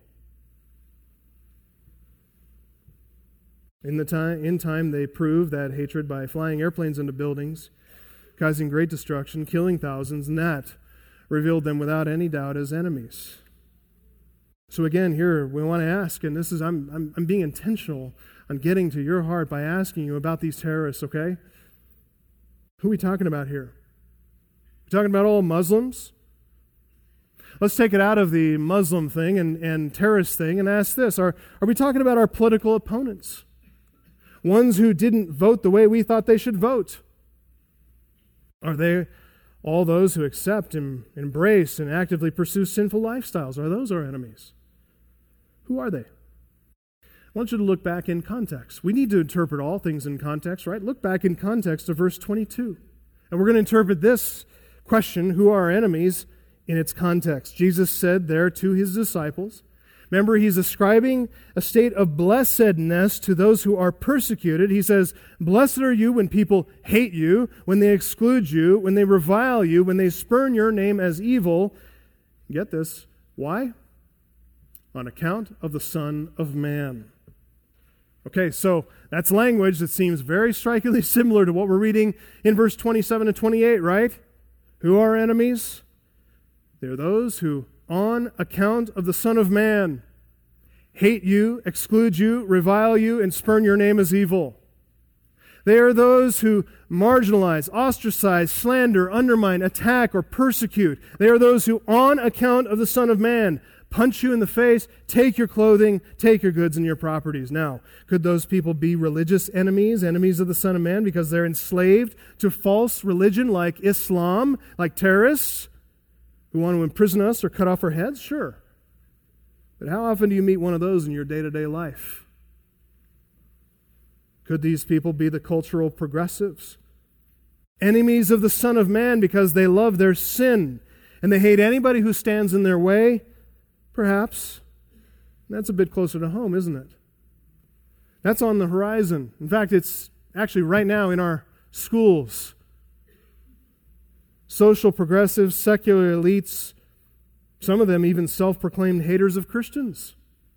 In time, they proved that hatred by flying airplanes into buildings, causing great destruction, killing thousands, and that revealed them without any doubt as enemies. So again, here we want to ask, and this is I'm being intentional on getting to your heart by asking you about these terrorists, okay? Who are we talking about here? We're talking about all Muslims? Let's take it out of the Muslim thing and terrorist thing and ask this. Are we talking about our political opponents? Ones who didn't vote the way we thought they should vote? Are they all those who accept and embrace and actively pursue sinful lifestyles? Are those our enemies? Who are they? I want you to look back in context. We need to interpret all things in context, right? Look back in context to verse 22. And we're going to interpret this question, who are our enemies, in its context. Jesus said there to his disciples, remember, he's ascribing a state of blessedness to those who are persecuted. He says, blessed are you when people hate you, when they exclude you, when they revile you, when they spurn your name as evil. Get this. Why? On account of the Son of Man. Okay, so that's language that seems very strikingly similar to what we're reading in verse 27 and 28, right? Who are enemies? They're those who, on account of the Son of Man, hate you, exclude you, revile you, and spurn your name as evil. They are those who marginalize, ostracize, slander, undermine, attack, or persecute. They are those who, on account of the Son of Man, punch you in the face, take your clothing, take your goods and your properties. Now, could those people be religious enemies, enemies of the Son of Man, because they're enslaved to false religion like Islam, like terrorists who want to imprison us or cut off our heads? Sure. But how often do you meet one of those in your day-to-day life? Could these people be the cultural progressives? Enemies of the Son of Man because they love their sin and they hate anybody who stands in their way? Perhaps. That's a bit closer to home, isn't it? That's on the horizon. In fact, it's actually right now in our schools. Social progressives, secular elites, some of them even self-proclaimed haters of Christians.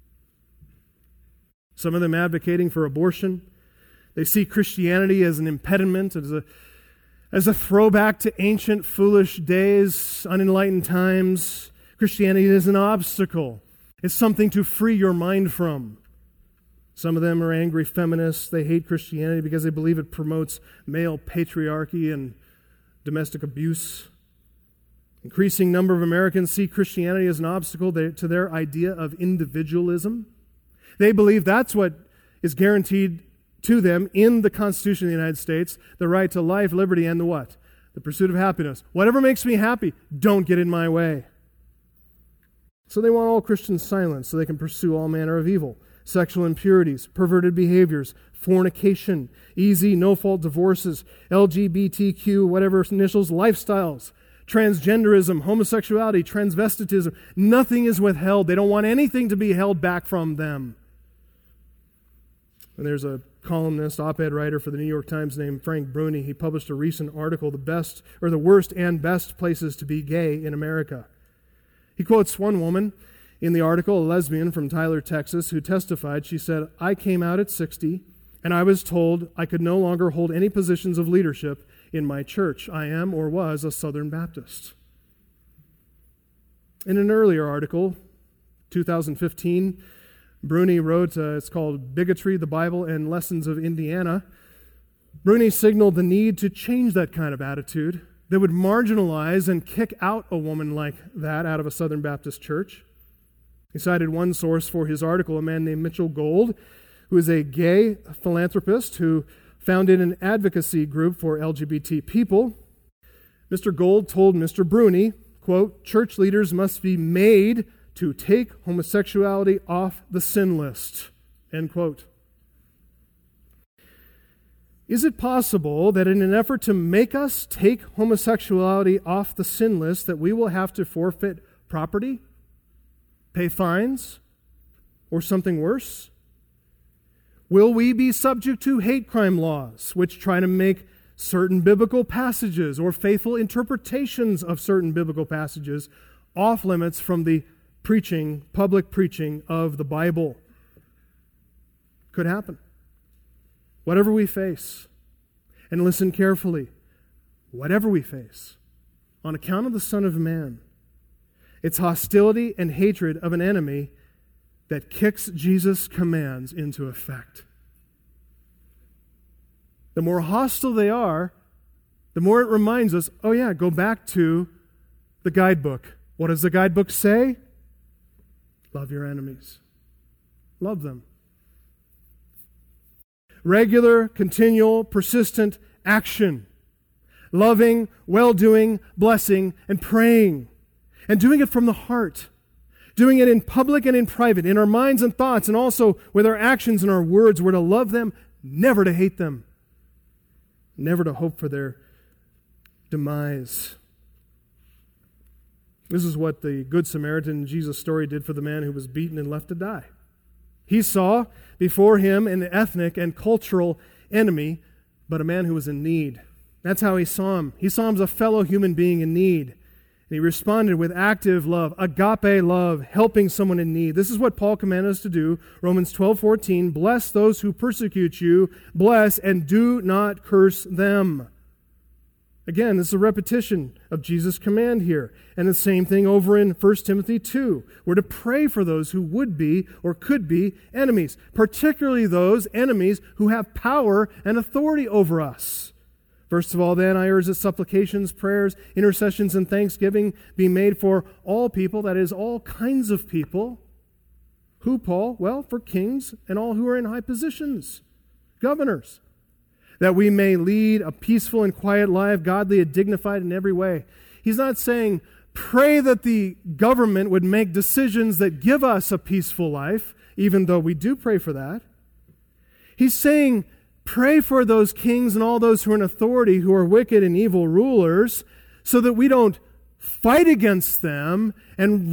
Some of them advocating for abortion. They see Christianity as an impediment, as a throwback to ancient foolish days, unenlightened times. Christianity is an obstacle. It's something to free your mind from. Some of them are angry feminists. They hate Christianity because they believe it promotes male patriarchy and domestic abuse. Increasing number of Americans see Christianity as an obstacle to their idea of individualism. They believe that's what is guaranteed to them in the Constitution of the United States, the right to life, liberty, and the what? The pursuit of happiness. Whatever makes me happy, don't get in my way. So they want all Christians silenced so they can pursue all manner of evil. Sexual impurities, perverted behaviors, fornication, easy, no-fault divorces, LGBTQ, whatever initials, lifestyles, transgenderism, homosexuality, transvestitism. Nothing is withheld. They don't want anything to be held back from them. And there's a columnist, op-ed writer for the New York Times named Frank Bruni. He published a recent article, the worst and best places to be gay in America. He quotes one woman in the article, a lesbian from Tyler, Texas, who testified. She said, "I came out at 60, and I was told I could no longer hold any positions of leadership in my church. I am or was a Southern Baptist." In an earlier article, 2015, Bruni wrote, it's called Bigotry, the Bible, and Lessons of Indiana. Bruni signaled the need to change that kind of attitude that would marginalize and kick out a woman like that out of a Southern Baptist church. He cited one source for his article, a man named Mitchell Gold, who is a gay philanthropist who founded an advocacy group for LGBT people. Mr. Gold told Mr. Bruni, quote, "Church leaders must be made to take homosexuality off the sin list," end quote. Is it possible that in an effort to make us take homosexuality off the sin list that we will have to forfeit property, pay fines, or something worse? Will we be subject to hate crime laws, which try to make certain biblical passages or faithful interpretations of certain biblical passages off limits from the public preaching of the Bible? Could happen. Whatever we face, and listen carefully, whatever we face, on account of the Son of Man, it's hostility and hatred of an enemy that kicks Jesus' commands into effect. The more hostile they are, the more it reminds us, oh yeah, go back to the guidebook. What does the guidebook say? Love your enemies. Love them. Regular, continual, persistent action. Loving, well-doing, blessing, and praying. And doing it from the heart. Doing it in public and in private, in our minds and thoughts, and also with our actions and our words. We're to love them, never to hate them. Never to hope for their demise. This is what the Good Samaritan in Jesus' story did for the man who was beaten and left to die. He saw before him an ethnic and cultural enemy, but a man who was in need. That's how he saw him. He saw him as a fellow human being in need. And he responded with active love, agape love, helping someone in need. This is what Paul commanded us to do. Romans 12:14, "Bless those who persecute you, bless and do not curse them." Again, this is a repetition of Jesus' command here. And the same thing over in 1 Timothy 2. We're to pray for those who would be or could be enemies, particularly those enemies who have power and authority over us. First of all, then, I urge that supplications, prayers, intercessions, and thanksgiving be made for all people, that is, all kinds of people. Who, Paul? Well, for kings and all who are in high positions, governors, that we may lead a peaceful and quiet life, godly and dignified in every way. He's not saying, pray that the government would make decisions that give us a peaceful life, even though we do pray for that. He's saying, pray for those kings and all those who are in authority, who are wicked and evil rulers, so that we don't fight against them and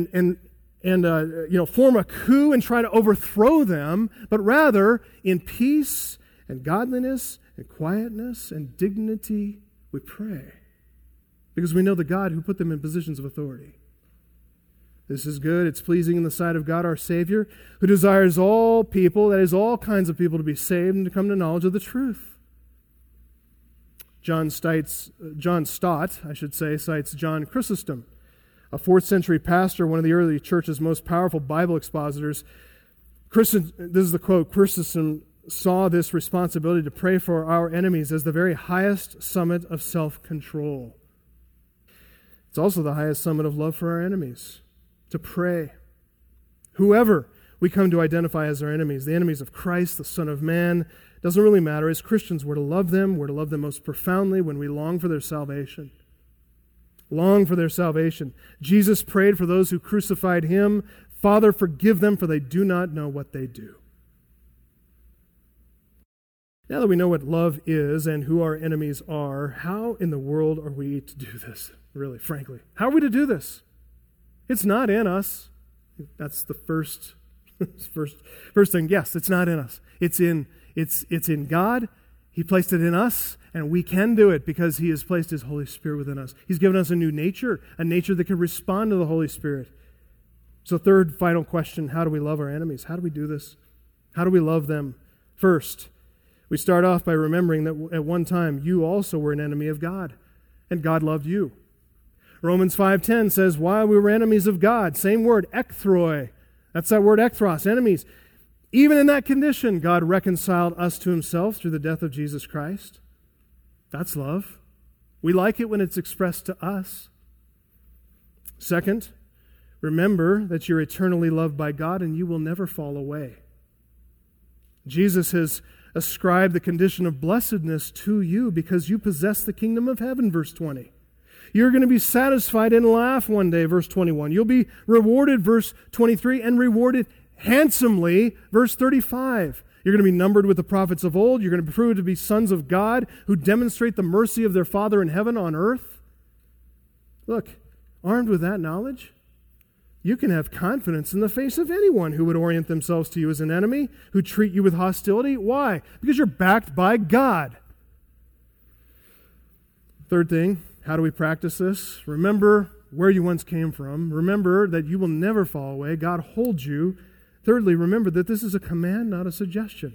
form a coup and try to overthrow them, but rather in peace and godliness and quietness and dignity we pray, because we know the God who put them in positions of authority. This is good. It's pleasing in the sight of God our Savior, who desires all people, that is, all kinds of people, to be saved and to come to knowledge of the truth. John Stott, cites John Chrysostom, a 4th century pastor, one of the early church's most powerful Bible expositors. This is the quote: "Chrysostom saw this responsibility to pray for our enemies as the very highest summit of self-control. It's also the highest summit of love for our enemies, to pray. Whoever we come to identify as our enemies, the enemies of Christ, the Son of Man, doesn't really matter. As Christians, we're to love them. We're to love them most profoundly when we long for their salvation. Long for their salvation. Jesus prayed for those who crucified him, "Father, forgive them, for they do not know what they do." Now that we know what love is and who our enemies are, how in the world are we to do this, really, frankly? How are we to do this? It's not in us. That's the first thing. Yes, it's not in us. It's in God. He placed it in us, and we can do it because He has placed His Holy Spirit within us. He's given us a new nature, a nature that can respond to the Holy Spirit. So third, final question, how do we love our enemies? How do we do this? How do we love them? First, we start off by remembering that at one time you also were an enemy of God, and God loved you. Romans 5:10 says, while we were enemies of God, same word, ekthroi. That's that word ekthros, enemies. Even in that condition, God reconciled us to Himself through the death of Jesus Christ. That's love. We like it when it's expressed to us. Second, remember that you're eternally loved by God and you will never fall away. Jesus has ascribed the condition of blessedness to you because you possess the kingdom of heaven, verse 20. You're going to be satisfied and laugh one day, verse 21. You'll be rewarded, verse 23, and rewarded handsomely, verse 35. You're going to be numbered with the prophets of old. You're going to be proved to be sons of God who demonstrate the mercy of their Father in heaven on earth. Look, armed with that knowledge, you can have confidence in the face of anyone who would orient themselves to you as an enemy, who treat you with hostility. Why? Because you're backed by God. Third thing, how do we practice this? Remember where you once came from. Remember that you will never fall away. God holds you. Thirdly, remember that this is a command, not a suggestion.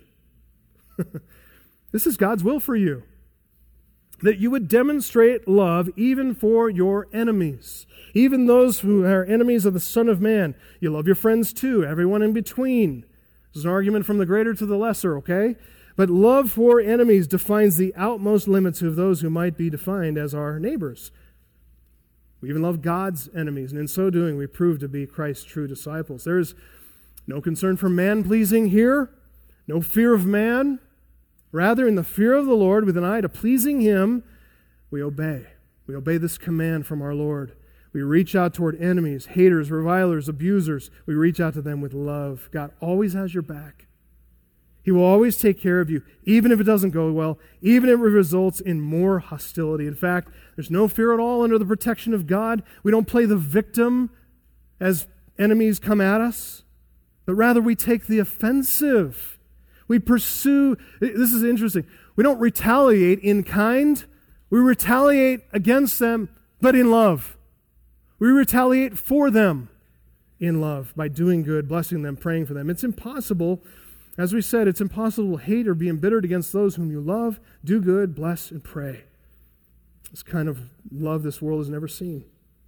This is God's will for you. That you would demonstrate love even for your enemies. Even those who are enemies of the Son of Man. You love your friends too, everyone in between. This is an argument from the greater to the lesser, okay? But love for enemies defines the outmost limits of those who might be defined as our neighbors. We even love God's enemies, and in so doing we prove to be Christ's true disciples. There's no concern for man-pleasing here, no fear of man. Rather, in the fear of the Lord, with an eye to pleasing Him, we obey. We obey this command from our Lord. We reach out toward enemies, haters, revilers, abusers. We reach out to them with love. God always has your back. He will always take care of you, even if it doesn't go well, even if it results in more hostility. In fact, there's no fear at all under the protection of God. We don't play the victim as enemies come at us, but rather we take the offensive. We pursue, this is interesting, we don't retaliate in kind, we retaliate against them, but in love. We retaliate for them in love by doing good, blessing them, praying for them. It's impossible, as we said, it's impossible to hate or be embittered against those whom you love. Do good, bless, and pray. This kind of love this world has never seen.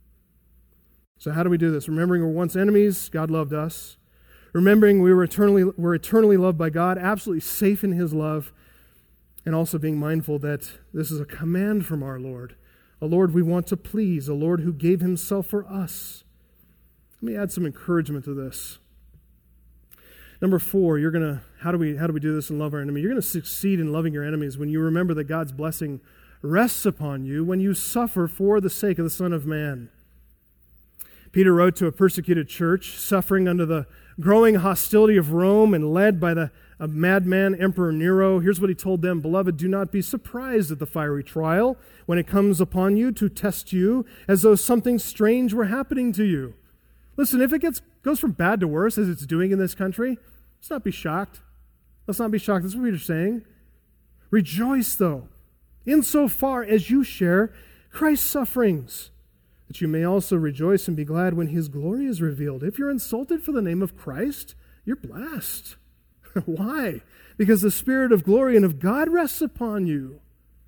So how do we do this? Remembering we're once enemies, God loved us. Remembering we're eternally loved by God, absolutely safe in His love, and also being mindful that this is a command from our Lord, a Lord we want to please, a Lord who gave Himself for us. Let me add some encouragement to this. Number 4, how do we do this and love our enemy? You're going to succeed in loving your enemies when you remember that God's blessing rests upon you when you suffer for the sake of the Son of Man. Peter wrote to a persecuted church, suffering under the growing hostility of Rome and led by a madman, Emperor Nero. Here's what he told them: Beloved, do not be surprised at the fiery trial when it comes upon you to test you as though something strange were happening to you. Listen, if it goes from bad to worse, as it's doing in this country, let's not be shocked. Let's not be shocked. That's what Peter's saying. Rejoice, though, insofar as you share Christ's sufferings, that you may also rejoice and be glad when His glory is revealed. If you're insulted for the name of Christ, you're blessed. Why? Because the Spirit of glory and of God rests upon you.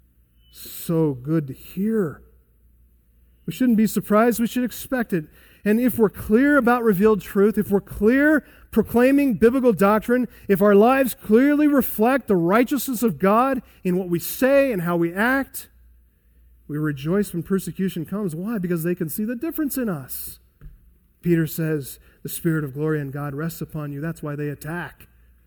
So good to hear. We shouldn't be surprised. We should expect it. And if we're clear about revealed truth, if we're clear proclaiming biblical doctrine, if our lives clearly reflect the righteousness of God in what we say and how we act, we rejoice when persecution comes. Why? Because they can see the difference in us. Peter says, the Spirit of glory and God rests upon you. That's why they attack.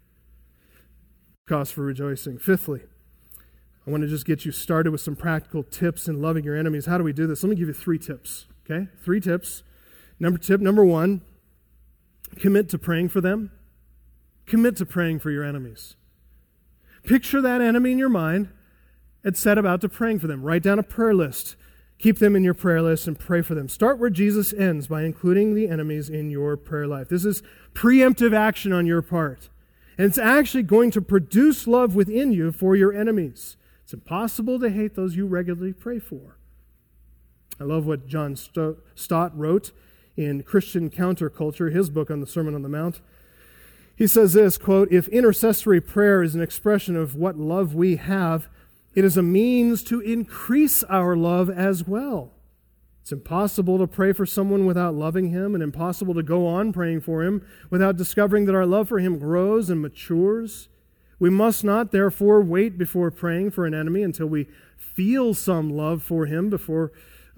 Cause for rejoicing. Fifthly, I want to just get you started with some practical tips in loving your enemies. How do we do this? Let me give you 3 tips. Okay? 3 tips. Tip number 1, commit to praying for them. Commit to praying for your enemies. Picture that enemy in your mind and set about to praying for them. Write down a prayer list. Keep them in your prayer list and pray for them. Start where Jesus ends, by including the enemies in your prayer life. This is preemptive action on your part. And it's actually going to produce love within you for your enemies. It's impossible to hate those you regularly pray for. I love what John Stott wrote in Christian Counterculture, his book on the Sermon on the Mount. He says this, quote, "If intercessory prayer is an expression of what love we have, it is a means to increase our love as well. It's impossible to pray for someone without loving him, and impossible to go on praying for him without discovering that our love for him grows and matures. We must not, therefore, wait before praying for an enemy until we feel some love for him in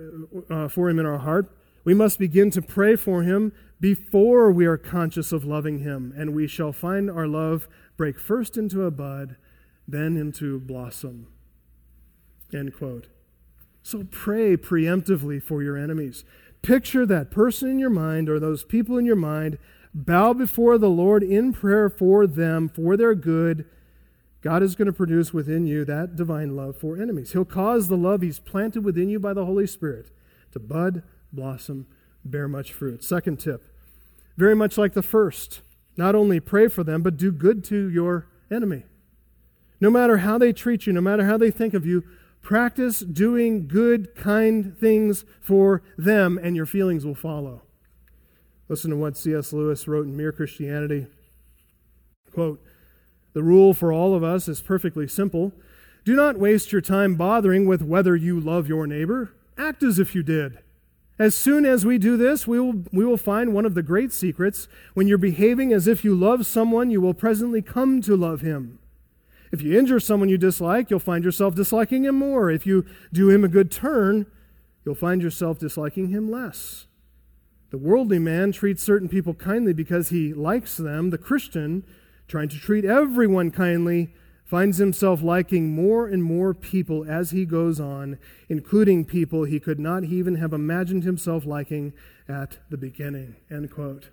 our heart. We must begin to pray for him before we are conscious of loving him, and we shall find our love break first into a bud, then into blossom." End quote. So pray preemptively for your enemies. Picture that person in your mind, or those people in your mind. Bow before the Lord in prayer for them, for their good. God is going to produce within you that divine love for enemies. He'll cause the love He's planted within you by the Holy Spirit to bud, blossom, bear much fruit. Second tip, very much like the first, not only pray for them, but do good to your enemy. No matter how they treat you, no matter how they think of you, practice doing good, kind things for them, and your feelings will follow. Listen to what C.S. Lewis wrote in Mere Christianity. Quote, "The rule for all of us is perfectly simple. Do not waste your time bothering with whether you love your neighbor. Act as if you did. As soon as we do this, we will find one of the great secrets. When you're behaving as if you love someone, you will presently come to love him. If you injure someone you dislike, you'll find yourself disliking him more. If you do him a good turn, you'll find yourself disliking him less. The worldly man treats certain people kindly because he likes them. The Christian, trying to treat everyone kindly, finds himself liking more and more people as he goes on, including people he could not even have imagined himself liking at the beginning." End quote.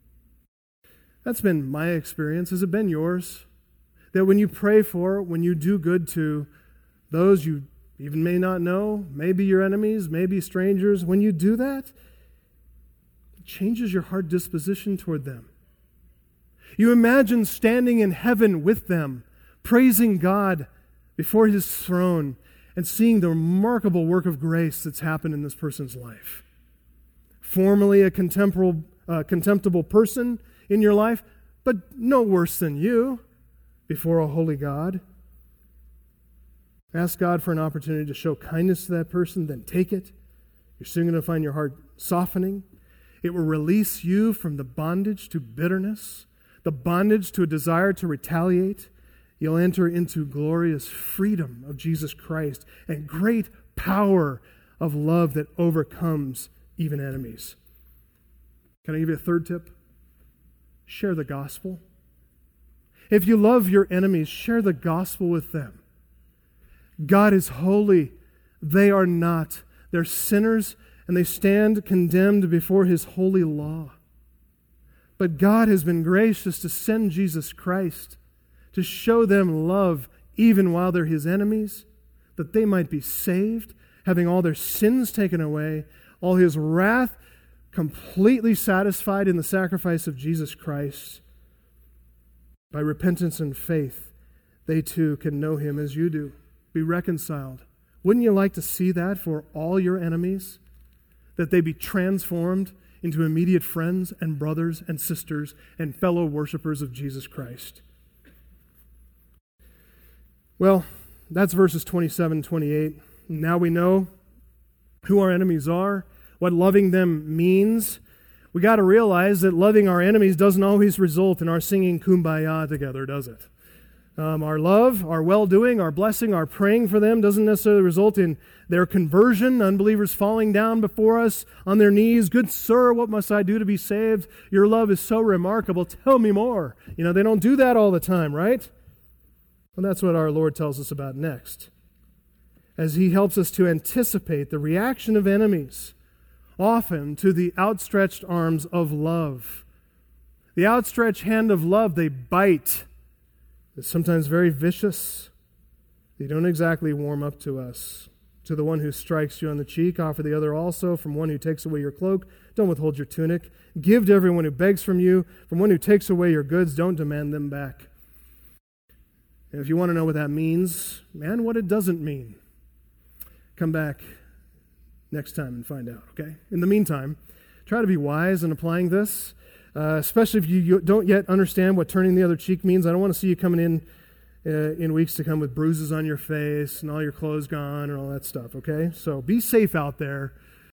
That's been my experience. Has it been yours? That when you pray for, when you do good to those you even may not know, maybe your enemies, maybe strangers, when you do that, it changes your heart disposition toward them. You imagine standing in heaven with them, praising God before His throne, and seeing the remarkable work of grace that's happened in this person's life. Formerly a contemptible person in your life, but no worse than you before a holy God. Ask God for an opportunity to show kindness to that person, then take it. You're soon going to find your heart softening. It will release you from the bondage to bitterness, the bondage to a desire to retaliate. You'll enter into glorious freedom of Jesus Christ and great power of love that overcomes even enemies. Can I give you a third tip? Share the gospel. If you love your enemies, share the gospel with them. God is holy. They are not. They're sinners, and they stand condemned before His holy law. But God has been gracious to send Jesus Christ to show them love even while they're His enemies, that they might be saved, having all their sins taken away, all His wrath completely satisfied in the sacrifice of Jesus Christ. By repentance and faith, they too can know Him as you do, be reconciled. Wouldn't you like to see that for all your enemies? That they be transformed into immediate friends and brothers and sisters and fellow worshipers of Jesus Christ. Well, that's verses 27 and 28. Now we know who our enemies are, what loving them means. We got to realize that loving our enemies doesn't always result in our singing Kumbaya together, does it? Our love, our well-doing, our blessing, our praying for them doesn't necessarily result in their conversion, unbelievers falling down before us on their knees. "Good sir, what must I do to be saved? Your love is so remarkable. Tell me more." They don't do that all the time, right? Well, that's what our Lord tells us about next, as He helps us to anticipate the reaction of enemies, often to the outstretched arms of love. The outstretched hand of love, they bite. It's sometimes very vicious. They don't exactly warm up to us. To the one who strikes you on the cheek, offer the other also. From one who takes away your cloak, don't withhold your tunic. Give to everyone who begs from you. From one who takes away your goods, don't demand them back. And if you want to know what that means, and what it doesn't mean, come back next time and find out, okay? In the meantime, try to be wise in applying this, especially if you don't yet understand what turning the other cheek means. I don't want to see you coming in weeks to come with bruises on your face and all your clothes gone and all that stuff, okay? So be safe out there.